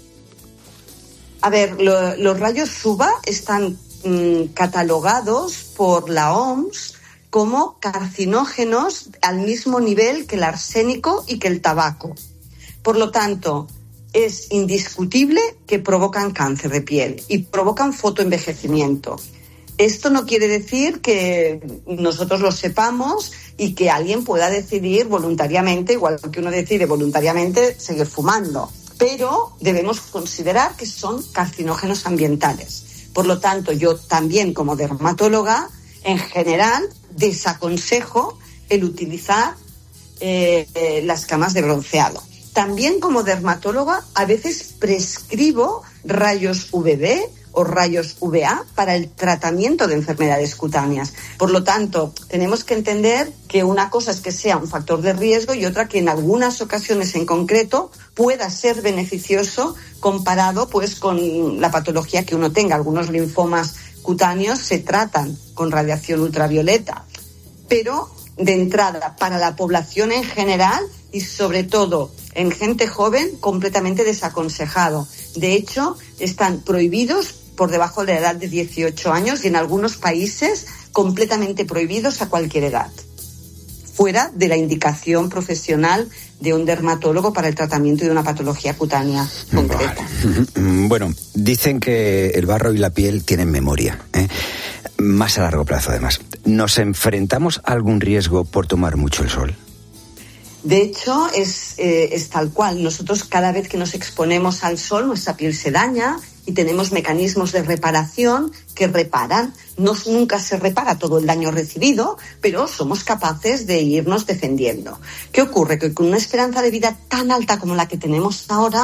A ver, lo, los rayos U V A están mmm, catalogados por la O M S como carcinógenos al mismo nivel que el arsénico y que el tabaco. Por lo tanto, es indiscutible que provocan cáncer de piel y provocan fotoenvejecimiento. Esto no quiere decir que nosotros lo sepamos y que alguien pueda decidir voluntariamente, igual que uno decide voluntariamente seguir fumando, pero debemos considerar que son carcinógenos ambientales. Por lo tanto, yo también como dermatóloga, en general, desaconsejo el utilizar eh, eh, las camas de bronceado. También como dermatóloga a veces prescribo rayos U V B o rayos U V A para el tratamiento de enfermedades cutáneas. Por lo tanto, tenemos que entender que una cosa es que sea un factor de riesgo y otra que en algunas ocasiones en concreto pueda ser beneficioso comparado pues con la patología que uno tenga. Algunos linfomas cutáneos se tratan con radiación ultravioleta, pero de entrada para la población en general y sobre todo en gente joven, completamente desaconsejado. De hecho, están prohibidos por debajo de la edad de dieciocho años y en algunos países completamente prohibidos a cualquier edad, fuera de la indicación profesional de un dermatólogo para el tratamiento de una patología cutánea concreta. Vale. Bueno, dicen que el barro y la piel tienen memoria, ¿eh? Más a largo plazo además. ¿Nos enfrentamos a algún riesgo por tomar mucho el sol? De hecho, es, eh, es tal cual. Nosotros cada vez que nos exponemos al sol, nuestra piel se daña y tenemos mecanismos de reparación que reparan. No, nunca se repara todo el daño recibido, pero somos capaces de irnos defendiendo. ¿Qué ocurre? Que con una esperanza de vida tan alta como la que tenemos ahora,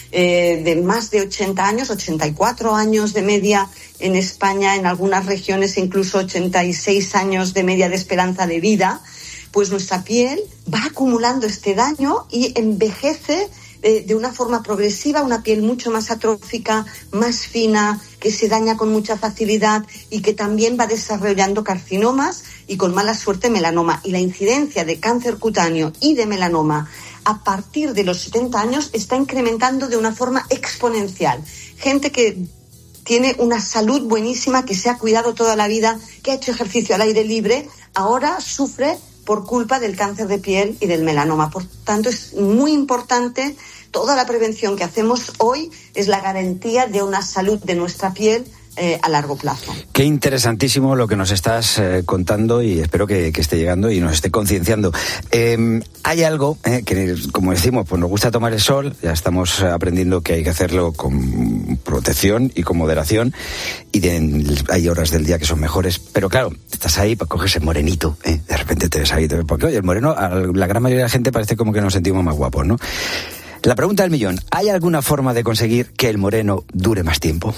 eh, de más de ochenta años, ochenta y cuatro años de media en España, en algunas regiones incluso ochenta y seis años de media de esperanza de vida, pues nuestra piel va acumulando este daño y envejece eh, de una forma progresiva, una piel mucho más atrófica, más fina, que se daña con mucha facilidad y que también va desarrollando carcinomas y con mala suerte melanoma. Y la incidencia de cáncer cutáneo y de melanoma a partir de los setenta años está incrementando de una forma exponencial. Gente que tiene una salud buenísima, que se ha cuidado toda la vida, que ha hecho ejercicio al aire libre, ahora sufre por culpa del cáncer de piel y del melanoma. Por tanto, es muy importante, toda la prevención que hacemos hoy es la garantía de una salud de nuestra piel eh, a largo plazo. Qué interesantísimo lo que nos estás eh, contando y espero que, que esté llegando y nos esté concienciando. Eh, hay algo eh, que, como decimos, pues nos gusta tomar el sol, ya estamos aprendiendo que hay que hacerlo con protección y con moderación y de, hay horas del día que son mejores, pero claro, estás ahí, pues coges el morenito, ¿eh? De repente te ves ahí, te ves, porque oye, el moreno, a la gran mayoría de la gente parece como que nos sentimos más guapos, ¿no? La pregunta del millón, ¿hay alguna forma de conseguir que el moreno dure más tiempo?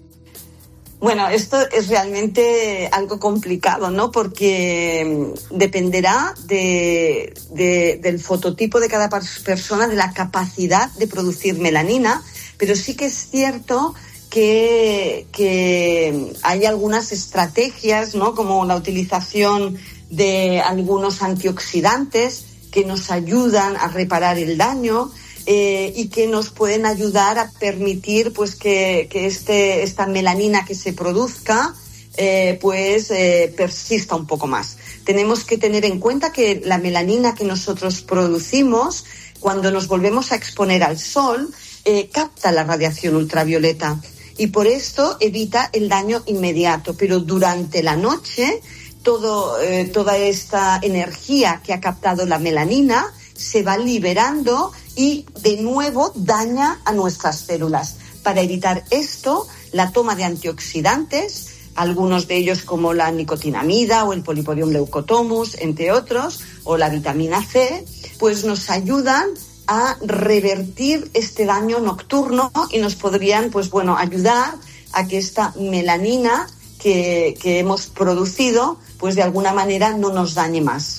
Bueno, esto es realmente algo complicado, ¿no? Porque dependerá de, de, del fototipo de cada persona, de la capacidad de producir melanina, pero sí que es cierto que, que hay algunas estrategias, ¿no? Como la utilización de algunos antioxidantes que nos ayudan a reparar el daño. Eh, y que nos pueden ayudar a permitir pues que, que este, esta melanina que se produzca eh, pues eh, persista un poco más. Tenemos que tener en cuenta que la melanina que nosotros producimos, cuando nos volvemos a exponer al sol, eh, capta la radiación ultravioleta y por esto evita el daño inmediato, pero durante la noche todo, eh, toda esta energía que ha captado la melanina se va liberando y de nuevo daña a nuestras células. Para evitar esto, la toma de antioxidantes, algunos de ellos como la nicotinamida o el Polypodium leucotomus, entre otros, o la vitamina C, pues nos ayudan a revertir este daño nocturno y nos podrían, pues bueno, ayudar a que esta melanina que, que hemos producido, pues de alguna manera no nos dañe más.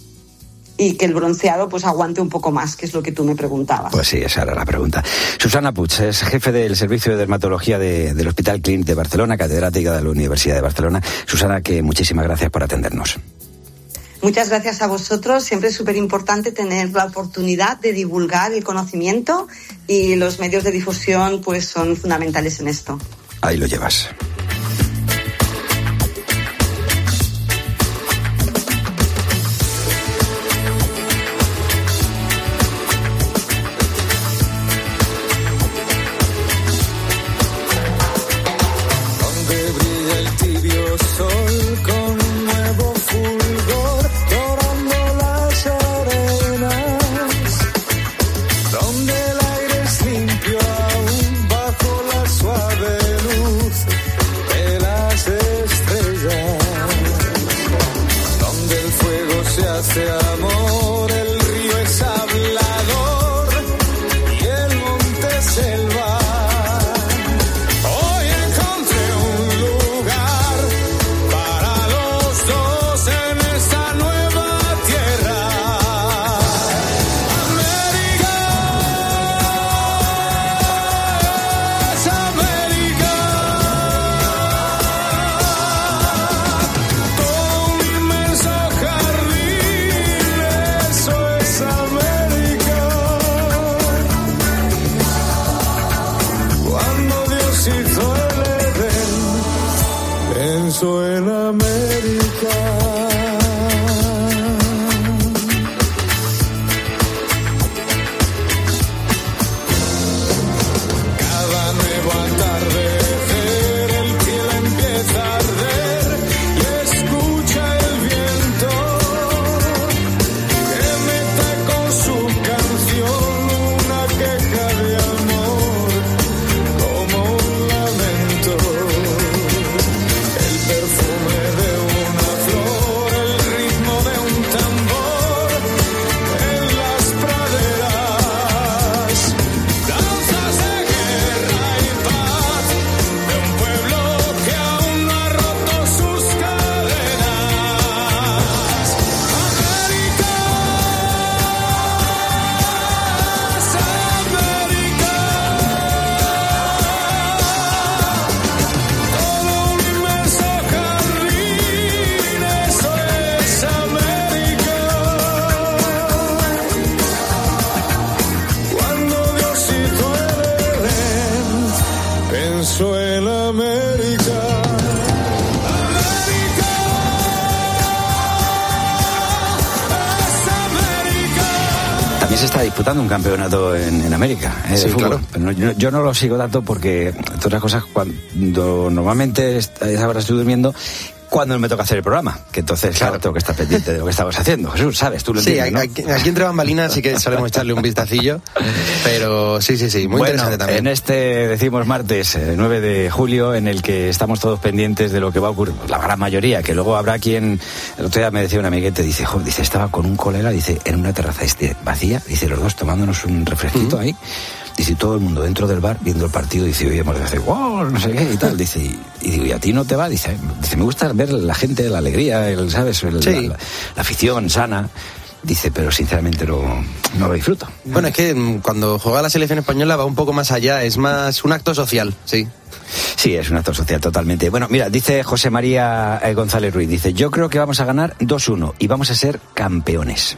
Y que el bronceado pues aguante un poco más, que es lo que tú me preguntabas. Pues sí, esa era la pregunta. Susana Puig es jefe del Servicio de Dermatología de, del Hospital Clínic de Barcelona, catedrática de la Universidad de Barcelona. Susana, que muchísimas gracias por atendernos. Muchas gracias a vosotros. Siempre es súper importante tener la oportunidad de divulgar el conocimiento y los medios de difusión pues son fundamentales en esto. Ahí lo llevas. El perfume de una flor, el se está disputando un campeonato en, en América, ¿eh? Sí, de fútbol. claro. Pero no, yo, yo no lo sigo tanto porque, entre otras cosas, cuando normalmente a esa hora estoy durmiendo, cuando me toca hacer el programa, que entonces, claro, claro tengo que estar pendiente de lo que estamos haciendo. Jesús, ¿sabes? Tú lo sí, entiendes, aquí, ¿no? aquí entre bambalinas sí que solemos echarle un vistacillo, pero sí, sí, sí, muy bueno, interesante también. En este, decimos, martes eh, nueve de julio, en el que estamos todos pendientes de lo que va a ocurrir, la gran mayoría, que luego habrá quien, el otro día me decía un amiguete, dice, jo, dice, estaba con un colega, dice, en una terraza este, vacía, dice, los dos tomándonos un refresquito uh-huh. ahí, dice, todo el mundo dentro del bar viendo el partido, dice, oye, hemos de hacer wow, no sé qué y tal, dice, y, y digo, ¿y a ti no te va? Dice, dice, me gusta ver la gente, la alegría, el, ¿sabes? El, sí. la, la, la afición sana. Dice, pero sinceramente no, no lo disfruto. Bueno, es que cuando juega la selección española va un poco más allá, es más un acto social, sí. Sí, es un acto social totalmente. Bueno, mira, dice José María eh, González Ruiz, dice, yo creo que vamos a ganar dos uno y vamos a ser campeones.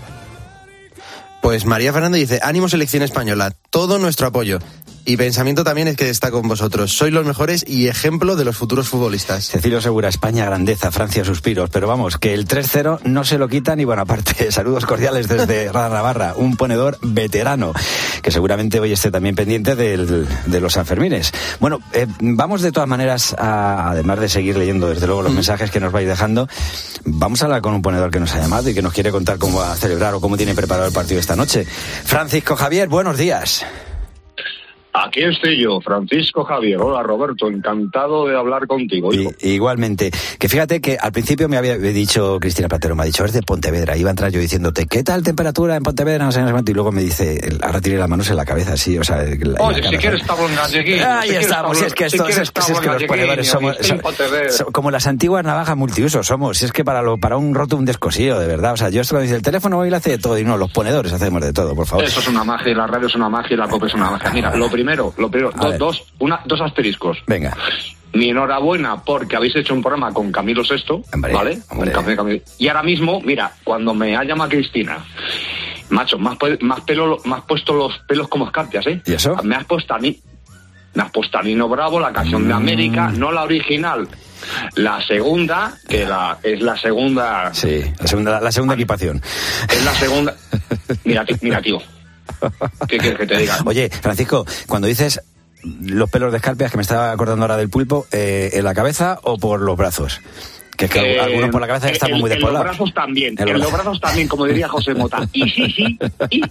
Pues María Fernanda dice, ánimo selección española, todo nuestro apoyo. Y pensamiento también es que está con vosotros. Sois los mejores y ejemplo de los futuros futbolistas. Cecilio Segura, España grandeza, Francia suspiros. Pero vamos, que el tres cero no se lo quitan. Y bueno, aparte, saludos cordiales desde Navarra, un ponedor veterano, que seguramente hoy esté también pendiente del, de los Sanfermines. Bueno, eh, vamos de todas maneras, a, además de seguir leyendo desde luego los mm. mensajes que nos vais dejando, vamos a hablar con un ponedor que nos ha llamado y que nos quiere contar cómo va a celebrar o cómo tiene preparado el partido esta noche. Francisco Javier, buenos días. Aquí estoy yo, Francisco Javier. Hola, Roberto, encantado de hablar contigo. Y, igualmente. Que fíjate que al principio me había dicho Cristina Platero, me ha dicho, es de Pontevedra. Iba a entrar yo diciéndote, ¿qué tal temperatura en Pontevedra? No sé, no sé, y luego me dice, ahora tiene las manos en la cabeza, sí, o sea... La, Oye, la si quieres estamos en galleguín. Ahí estamos, si es que esto, si es, si es que los ponedores somos, somos como las antiguas navajas multiusos somos, si es que para lo para un roto un descosío, de verdad. O sea, yo esto me dice, el teléfono hoy lo hace de todo, y no, los ponedores hacemos de todo, por favor. Eso es una magia, la radio es una magia y la copa es una magia. Mira, lo primero, lo primero, dos, dos, una, dos asteriscos. Venga. Mi enhorabuena porque habéis hecho un programa con Camilo Sesto, hombre, ¿vale? Hombre. Con Camilo. Y ahora mismo, mira, cuando me ha llamado Cristina, macho, me has, más pelo, me has puesto los pelos como escarpias, ¿eh? ¿Y eso? Me has puesto a mí, me has puesto a Nino Bravo, la canción mm. de América, no la original. La segunda, que la, es la segunda... Sí, la segunda, la segunda equipación. Es la segunda... Mira, mira, tío. ¿Qué quieres que te diga? Oye, Francisco, cuando dices los pelos de escarpias, que me estaba acordando ahora del pulpo, eh, ¿en la cabeza o por los brazos? Que es que eh, algunos por la cabeza estamos el, muy despoblados. En los brazos también, en, en los brazos también, como diría José Mota. Y sí, sí, y...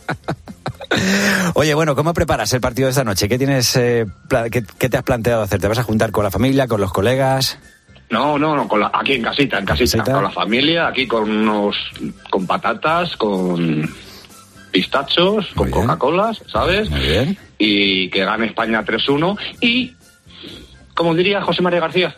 Oye, bueno, ¿cómo preparas el partido de esta noche? ¿Qué tienes, eh, qué, qué te has planteado hacer? ¿Te vas a juntar con la familia, con los colegas? No, no, no, con la, aquí en casita, en casita, ¿Casita? Con la familia, aquí con unos, con patatas, con pistachos, con Coca-Colas, ¿sabes? Muy bien. Y que gane España tres uno. Y, como diría José María García,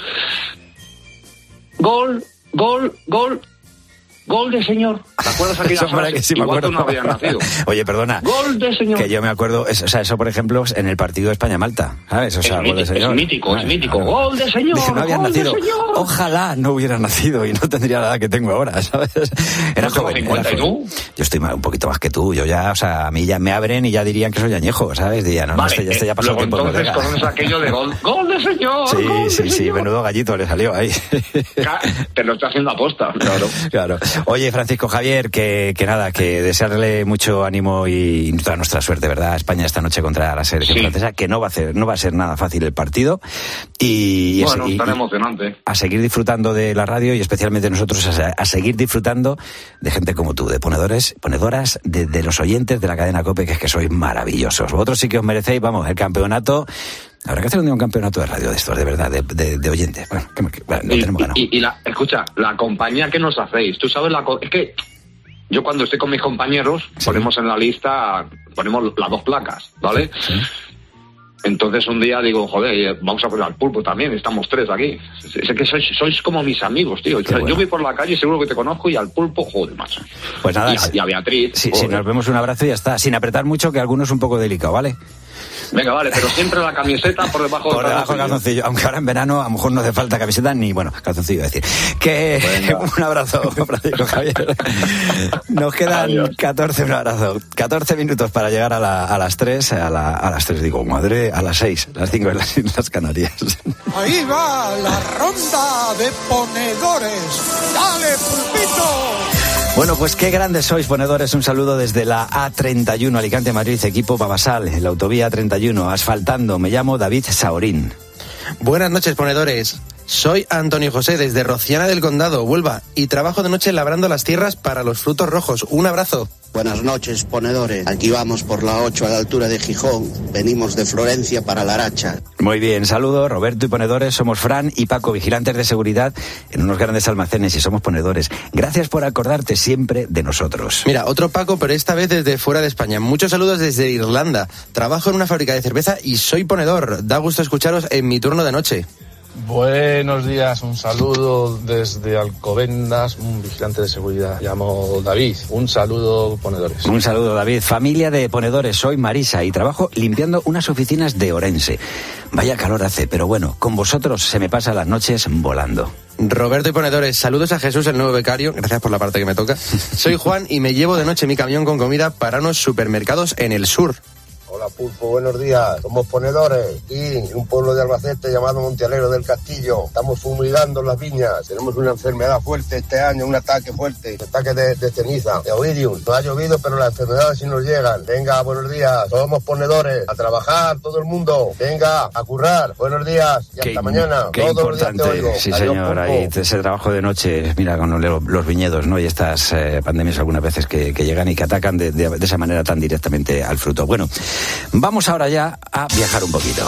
gol, gol, gol, gol de señor. ¿Te acuerdas aquí eso la frase? Que sí, Igual tú no habías nacido. Oye, perdona. Gol de señor. Que yo me acuerdo, es, o sea, eso por ejemplo en el partido de España-Malta, ¿sabes? O sea, es, gol de señor. Es mítico, es mítico. Claro. Gol de señor. Dice, no habías gol nacido. De señor. Ojalá no hubiera nacido y no tendría la edad que tengo ahora, ¿sabes? Era joven. cincuenta, era joven. ¿Y tú? Yo estoy un poquito más que tú. Yo ya, o sea, a mí ya me abren y ya dirían que soy añejo, ¿sabes? Dirían, no, vale, no, este, este ya pasó el tiempo. Entonces conoces aquello de gol, gol de señor. Sí, gol sí, de sí, señor. menudo gallito le salió ahí. Te lo está haciendo aposta, claro. Claro. Oye, Francisco Javier, que, que nada, que desearle mucho ánimo y toda nuestra suerte, ¿verdad? España esta noche contra la selección sí. francesa, que no va a ser, no va a ser nada fácil el partido. Y, bueno, y, tan y, emocionante. A seguir disfrutando de la radio y especialmente nosotros a, a seguir disfrutando de gente como tú, de ponedores, ponedoras, de, de los oyentes de la cadena COPE, que es que sois maravillosos. Vosotros sí que os merecéis, vamos, el campeonato. Habrá que hacer un día un campeonato de radio de estos, de verdad, de, de, de oyentes. Bueno, que, que, bueno no y, tenemos ganado. Y, y la, escucha, la compañía que nos hacéis, tú sabes, la es que yo cuando estoy con mis compañeros, sí. ponemos en la lista, ponemos las dos placas, ¿vale? Sí. Entonces un día digo, joder, vamos a poner al pulpo también, estamos tres aquí. Es que sois, sois como mis amigos, tío. O sea, bueno. Yo voy por la calle, seguro que te conozco, y al pulpo, joder, macho. Pues nada. Y a, y a Beatriz. Sí, sí, nos vemos un abrazo y ya está. Sin apretar mucho, que alguno es un poco delicado, ¿vale? Venga, vale, pero siempre la camiseta por debajo del Por debajo del calzoncillo. Aunque ahora en verano a lo mejor no hace falta camiseta ni, bueno, calzoncillo, es decir. Que Venga. Un abrazo, Francisco Javier. Nos quedan Adiós. catorce, un abrazo. catorce minutos para llegar a, la, a las tres, a, la, a las tres digo, madre, a las seis, las cinco en las Islas Canarias. Ahí va la ronda de ponedores. ¡Dale, pulpito! Bueno, pues qué grandes sois, ponedores. Un saludo desde la A treinta y uno, Alicante-Madrid, equipo Pavasal, en la autovía treinta y uno, asfaltando. Me llamo David Saorín. Buenas noches, ponedores. Soy Antonio José, desde Rociana del Condado, Huelva, y trabajo de noche labrando las tierras para los frutos rojos. Un abrazo. Buenas noches, ponedores. Aquí vamos por la ocho a la altura de Gijón. Venimos de Florencia para la Aracha. Muy bien, saludos, Roberto y ponedores. Somos Fran y Paco, vigilantes de seguridad en unos grandes almacenes, y somos ponedores. Gracias por acordarte siempre de nosotros. Mira, otro Paco, pero esta vez desde fuera de España. Muchos saludos desde Irlanda. Trabajo en una fábrica de cerveza y soy ponedor. Da gusto escucharos en mi turno de noche. Buenos días, un saludo desde Alcobendas, un vigilante de seguridad. Llamo David. Un saludo, ponedores. Un saludo, David. Familia de ponedores, soy Marisa y trabajo limpiando unas oficinas de Orense. Vaya calor hace, pero bueno, con vosotros se me pasan las noches volando. Roberto y ponedores, saludos a Jesús, el nuevo becario. Gracias por la parte que me toca. Soy Juan y me llevo de noche mi camión con comida para unos supermercados en el sur. Hola Pulpo, buenos días. Somos ponedores y en un pueblo de Albacete llamado Montealegre del Castillo. Estamos fumigando las viñas. Tenemos una enfermedad fuerte este año, un ataque fuerte, un ataque de, de ceniza, de oidium. No ha llovido, pero las enfermedades sí nos llegan. Venga, buenos días. Somos ponedores. A trabajar todo el mundo. Venga, a currar. Buenos días y hasta qué, mañana. Qué Todos importante. los días te oigo. Sí, Adiós, señor. Pulpo. Ahí ese trabajo de noche, mira, con los, los viñedos, ¿no? Y estas eh, pandemias algunas veces que, que llegan y que atacan de, de, de esa manera tan directamente al fruto. Bueno, vamos ahora ya a viajar un poquito.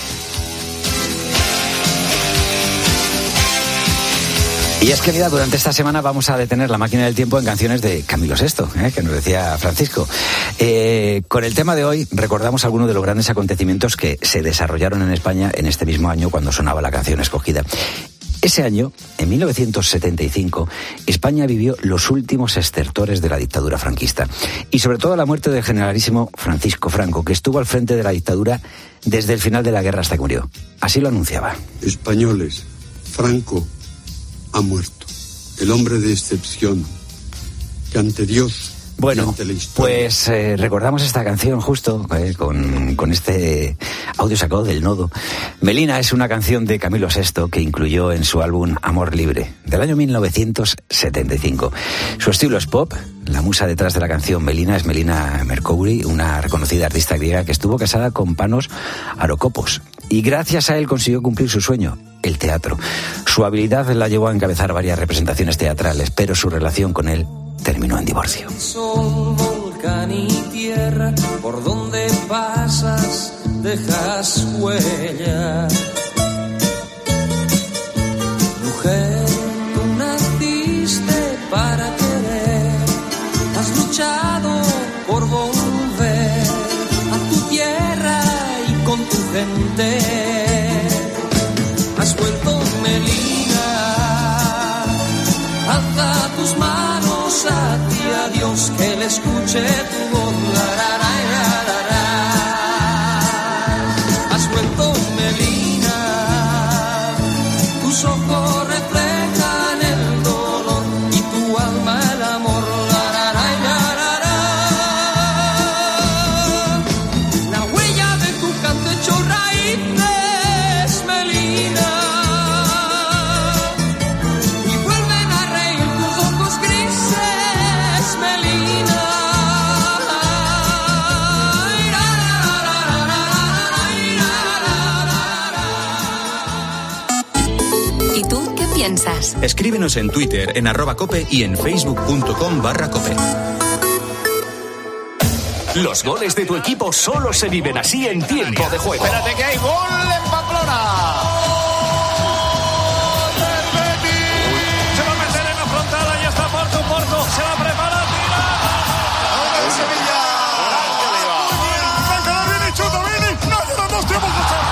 Y es que, mira, durante esta semana vamos a detener la máquina del tiempo en canciones de Camilo sexto, ¿eh? Que nos decía Francisco. Eh, con el tema de hoy recordamos algunos de los grandes acontecimientos que se desarrollaron en España en este mismo año cuando sonaba la canción escogida. Ese año, en mil novecientos setenta y cinco, España vivió los últimos estertores de la dictadura franquista. Y sobre todo la muerte del generalísimo Francisco Franco, que estuvo al frente de la dictadura desde el final de la guerra hasta que murió. Así lo anunciaba. Españoles, Franco ha muerto. El hombre de excepción, que ante Dios... Bueno, pues eh, recordamos esta canción justo eh, con, con este audio sacado del Nodo. Melina es una canción de Camilo sexto que incluyó en su álbum Amor Libre, del año mil novecientos setenta y cinco. Su estilo es pop. La musa detrás de la canción Melina es Melina Mercouri, una reconocida artista griega que estuvo casada con Panos Arokopos. Y gracias a él consiguió cumplir su sueño, el teatro. Su habilidad la llevó a encabezar varias representaciones teatrales, pero su relación con él terminó en divorcio. Sol, volcán y tierra, por donde pasas dejas huella. Mujer, tú naciste para querer, has luchado por volver a tu tierra y con tu gente. Has vuelto, Melina, alza tus manos a ti, a Dios, que le escuche tu voz. La, la, la, la, la, la. Has vuelto, Melina, tus ojos reflejan el dolor y tu alma el amor. La, la, la, la, la, la. La huella de tu canto echó raíces, Melina, y vuelven a reír tus ojos grises, Melina. ¿Y tú qué piensas? Escríbenos en Twitter, en arroba cope y en facebook.com barra cope. Los goles de tu equipo solo se viven así en tiempo de juego. Espérate que hay gol en Pamplona. Se va a meter en la frontal, ahí está Porto, Porto, se va a preparar, tira. ¡Gol del Sevilla! ¡Vini, chuta, Vini! ¡No ayudamos, tiempo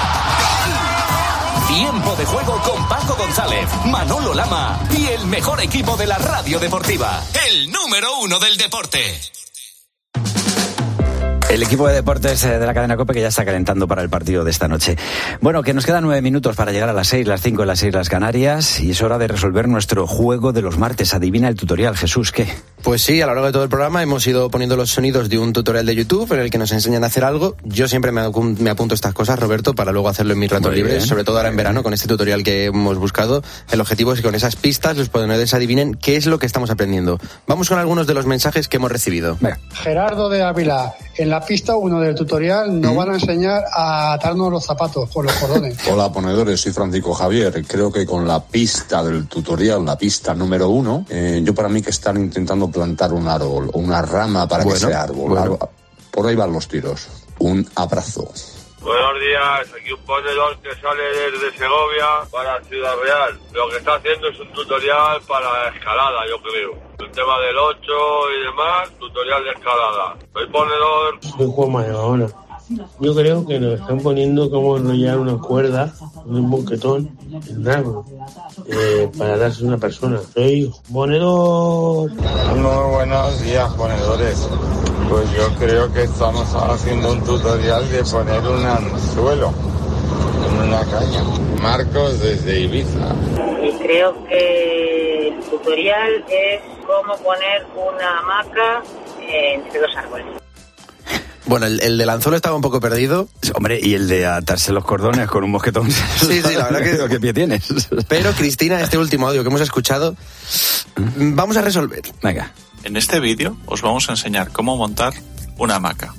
Tiempo de juego con Paco González, Manolo Lama y el mejor equipo de la radio deportiva. El número uno del deporte. El equipo de deportes de la cadena COPE que ya está calentando para el partido de esta noche. Bueno, que nos quedan nueve minutos para llegar a las seis, las cinco en las Islas Canarias y es hora de resolver nuestro juego de los martes. Adivina el tutorial, Jesús, ¿qué? Pues sí, a lo largo de todo el programa hemos ido poniendo los sonidos de un tutorial de YouTube en el que nos enseñan a hacer algo. Yo siempre me, me apunto estas cosas, Roberto, para luego hacerlo en mis ratos libres, sobre todo ahora en verano con este tutorial que hemos buscado. El objetivo es que con esas pistas los ponedores adivinen qué es lo que estamos aprendiendo. Vamos con algunos de los mensajes que hemos recibido. Venga. Gerardo de Ávila, en la pista uno del tutorial nos ¿Mm? van a enseñar a atarnos los zapatos con los cordones. Hola, ponedores, soy Francisco Javier. Creo que con la pista del tutorial, la pista número uno, eh, yo para mí que están intentando plantar un árbol, una rama para bueno, que sea árbol. Bueno. árbol. Por ahí van los tiros. Un abrazo. Buenos días, aquí un ponedor que sale desde Segovia para Ciudad Real. Lo que está haciendo es un tutorial para escalada, yo creo. El tema del ocho y demás, tutorial de escalada. Soy ponedor. Soy Juan Mayor. Yo creo que nos están poniendo cómo enrollar una cuerda, un boquetón, en un árbol, eh, para darse a una persona. Soy ponedor. Muy buenos días, ponedores. Pues yo creo que estamos haciendo un tutorial de poner un anzuelo en una caña. Marcos desde Ibiza. Y creo que el tutorial es cómo poner una hamaca entre dos árboles. Bueno, el, el del anzuelo estaba un poco perdido. Hombre, y el de atarse los cordones con un mosquetón. Sí, sí, la verdad que... ¿Qué pie tienes? Pero, Cristina, este último audio que hemos escuchado, vamos a resolver. Venga. En este vídeo os vamos a enseñar cómo montar una hamaca.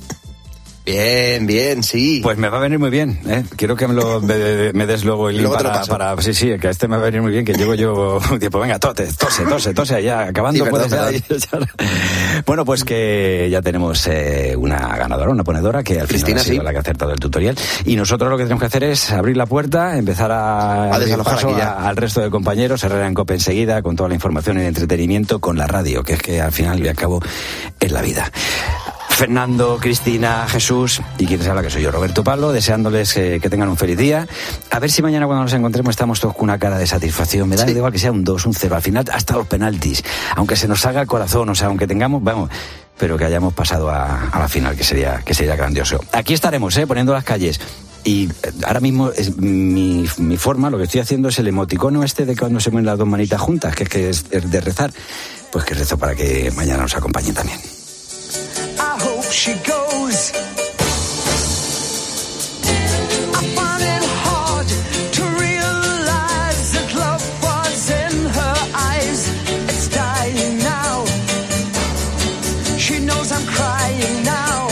Bien, bien, sí. Pues me va a venir muy bien, ¿eh? Quiero que me, lo, me, me des luego el link para, para... Sí, sí, que este me va a venir muy bien, que llevo yo un tiempo. Venga, tose, tose, tose, tose, ya acabando. Sí, puedes ya, bueno, pues que ya tenemos eh, una ganadora, una ponedora, que al Cristina, final ha sido sí. la que ha acertado el tutorial. Y nosotros lo que tenemos que hacer es abrir la puerta, empezar a, a desalojar aquí ya. A, al resto de compañeros, Herrera en COPE enseguida, con toda la información y el entretenimiento, con la radio, que es que al final y al cabo es la vida. Fernando, Cristina, Jesús y quien les habla, que soy yo, Roberto Pablo, deseándoles eh, que tengan un feliz día. A ver si mañana cuando nos encontremos estamos todos con una cara de satisfacción. Me da sí. igual que sea un dos, un cero, al final hasta los penaltis. Aunque se nos salga el corazón, o sea, aunque tengamos, vamos, pero que hayamos pasado a, a la final, que sería, que sería grandioso. Aquí estaremos, eh, poniendo las calles. Y ahora mismo es mi, mi forma, lo que estoy haciendo es el emoticono este de cuando se mueven las dos manitas juntas, que es que es de rezar. Pues que rezo para que mañana nos acompañen también. I hope she goes. I find it hard to realize that love was in her eyes. It's dying now. She knows I'm crying now.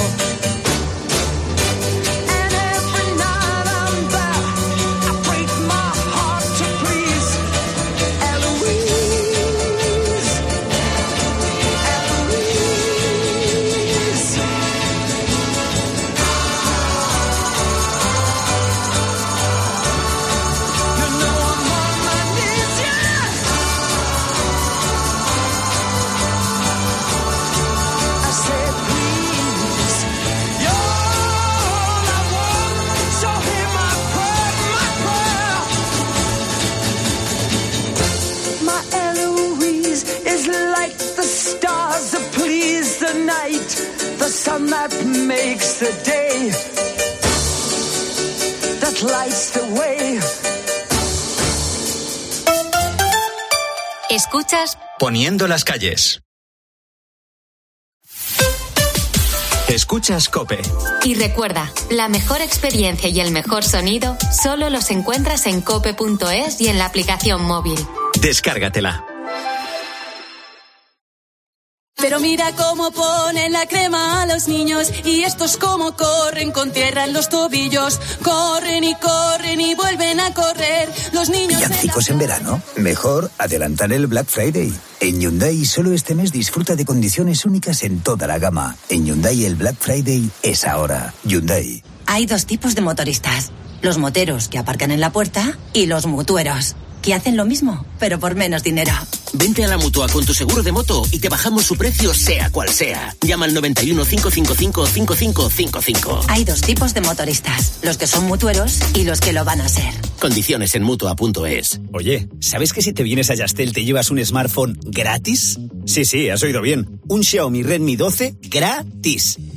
And every night I'm there, I break my heart to please Eloise. The sun that makes the day, that lights the way. Escuchas Poniendo las calles. Escuchas COPE. Y recuerda, la mejor experiencia y el mejor sonido solo los encuentras en cope punto es y en la aplicación móvil. Descárgatela. Pero mira cómo ponen la crema a los niños y estos cómo corren con tierra en los tobillos. Corren y corren y vuelven a correr. Los niños... ¿Villancicos en verano? Mejor adelantar el Black Friday. En Hyundai solo este mes disfruta de condiciones únicas en toda la gama. En Hyundai el Black Friday es ahora. Hyundai. Hay dos tipos de motoristas. Los moteros que aparcan en la puerta y los mutueros, que hacen lo mismo, pero por menos dinero. Vente a la Mutua con tu seguro de moto y te bajamos su precio sea cual sea. Llama al noventa y uno, cinco cinco cinco, cinco cinco cinco cinco. Hay dos tipos de motoristas, los que son mutueros y los que lo van a ser. Condiciones en Mutua punto es. Oye, ¿sabes que si te vienes a Yastel te llevas un smartphone gratis? Sí, sí, has oído bien. Un Xiaomi Redmi doce gratis.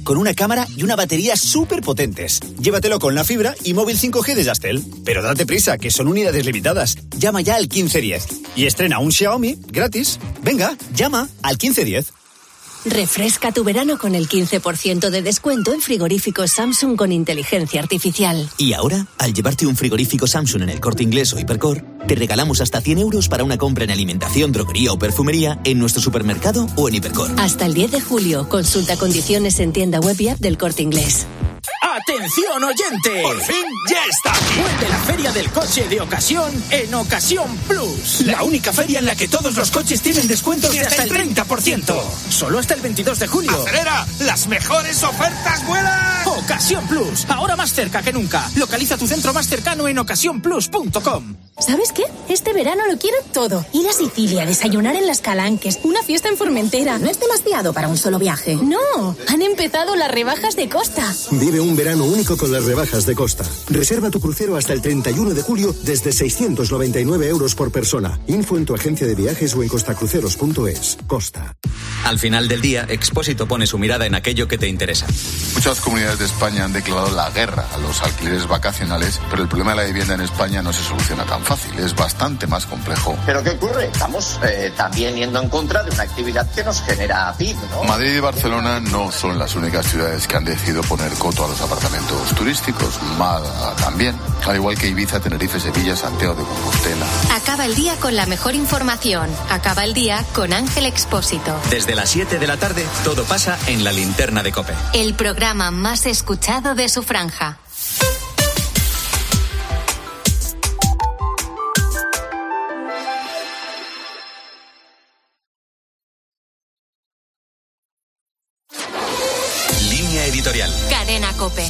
con una cámara y una batería súper potentes. Llévatelo con la fibra y móvil cinco G de Yastel. Pero date prisa, que son unidades limitadas. Llama ya al quince diez y estrena un Xiaomi gratis. Venga, llama al quince diez. Refresca tu verano con el quince por ciento de descuento en frigoríficos Samsung con inteligencia artificial. Y ahora, al llevarte un frigorífico Samsung en el Corte Inglés o Hipercor, te regalamos hasta cien euros para una compra en alimentación, droguería o perfumería en nuestro supermercado o en Hipercor. Hasta el diez de julio, consulta condiciones en tienda web y app del Corte Inglés. ¡Atención, oyente! ¡Por fin ya está! Vuelve la Feria del Coche de Ocasión en Ocasión Plus. La única feria en la que todos los coches tienen descuentos de hasta el treinta por ciento. Solo hasta el veintidós de julio. ¡Acelera! ¡Las mejores ofertas vuelan! Ocasión Plus, ahora más cerca que nunca. Localiza tu centro más cercano en ocasión plus punto com. ¿Sabes qué? Este verano lo quiero todo. Ir a Sicilia, desayunar en Las Calanques, una fiesta en Formentera. No es demasiado para un solo viaje. No, han empezado las rebajas de Costa. Vive un verano único con las rebajas de Costa. Reserva tu crucero hasta el treinta y uno de julio desde seiscientos noventa y nueve euros por persona. Info en tu agencia de viajes o en costacruceros punto es. Costa. Al final del día, Expósito pone su mirada en aquello que te interesa. Muchas comunidades de España han declarado la guerra a los alquileres vacacionales, pero el problema de la vivienda en España no se soluciona tan fácil, es bastante más complejo. ¿Pero qué ocurre? Estamos eh, también yendo en contra de una actividad que nos genera P I B, ¿no? Madrid y Barcelona no son las únicas ciudades que han decidido poner coto a los apartamentos turísticos, Málaga también, al igual que Ibiza, Tenerife, Sevilla, Santiago de Compostela. Acaba el día con la mejor información. Acaba el día con Ángel Expósito. Desde las siete de la tarde, todo pasa en la linterna de COPE. El programa más escuchado de su franja. Línea editorial. Cadena COPE.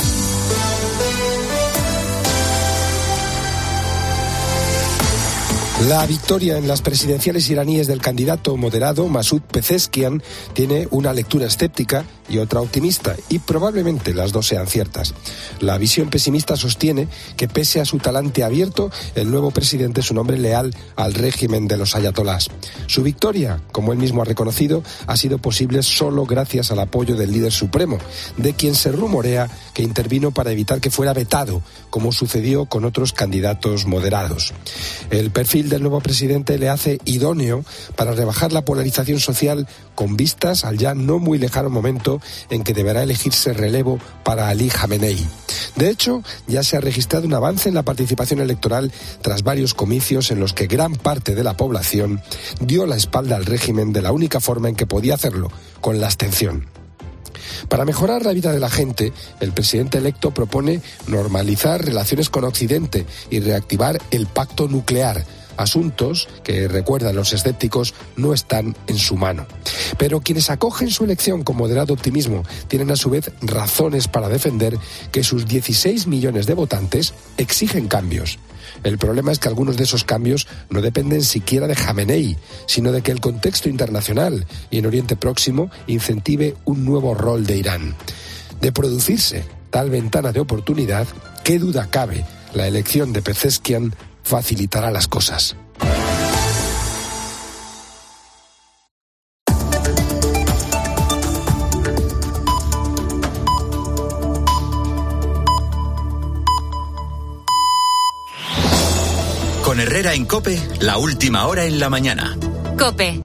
La victoria en las presidenciales iraníes del candidato moderado Masoud Pezeshkian tiene una lectura escéptica y otra optimista, y probablemente las dos sean ciertas. La visión pesimista sostiene que pese a su talante abierto, el nuevo presidente es un hombre leal al régimen de los ayatolás. Su victoria, como él mismo ha reconocido, ha sido posible solo gracias al apoyo del líder supremo, de quien se rumorea que intervino para evitar que fuera vetado, como sucedió con otros candidatos moderados. El perfil del nuevo presidente le hace idóneo para rebajar la polarización social con vistas al ya no muy lejano momento en que deberá elegirse relevo para Ali Jamenei. De hecho, ya se ha registrado un avance en la participación electoral tras varios comicios en los que gran parte de la población dio la espalda al régimen de la única forma en que podía hacerlo, con la abstención. Para mejorar la vida de la gente, el presidente electo propone normalizar relaciones con Occidente y reactivar el pacto nuclear, asuntos que, recuerdan los escépticos, no están en su mano. Pero quienes acogen su elección con moderado optimismo tienen a su vez razones para defender que sus dieciséis millones de votantes exigen cambios. El problema es que algunos de esos cambios no dependen siquiera de Jamenei, sino de que el contexto internacional y en Oriente Próximo incentive un nuevo rol de Irán. De producirse tal ventana de oportunidad, qué duda cabe, la elección de Pezeshkian facilitará las cosas. Con Herrera en COPE, la última hora en la mañana. COPE.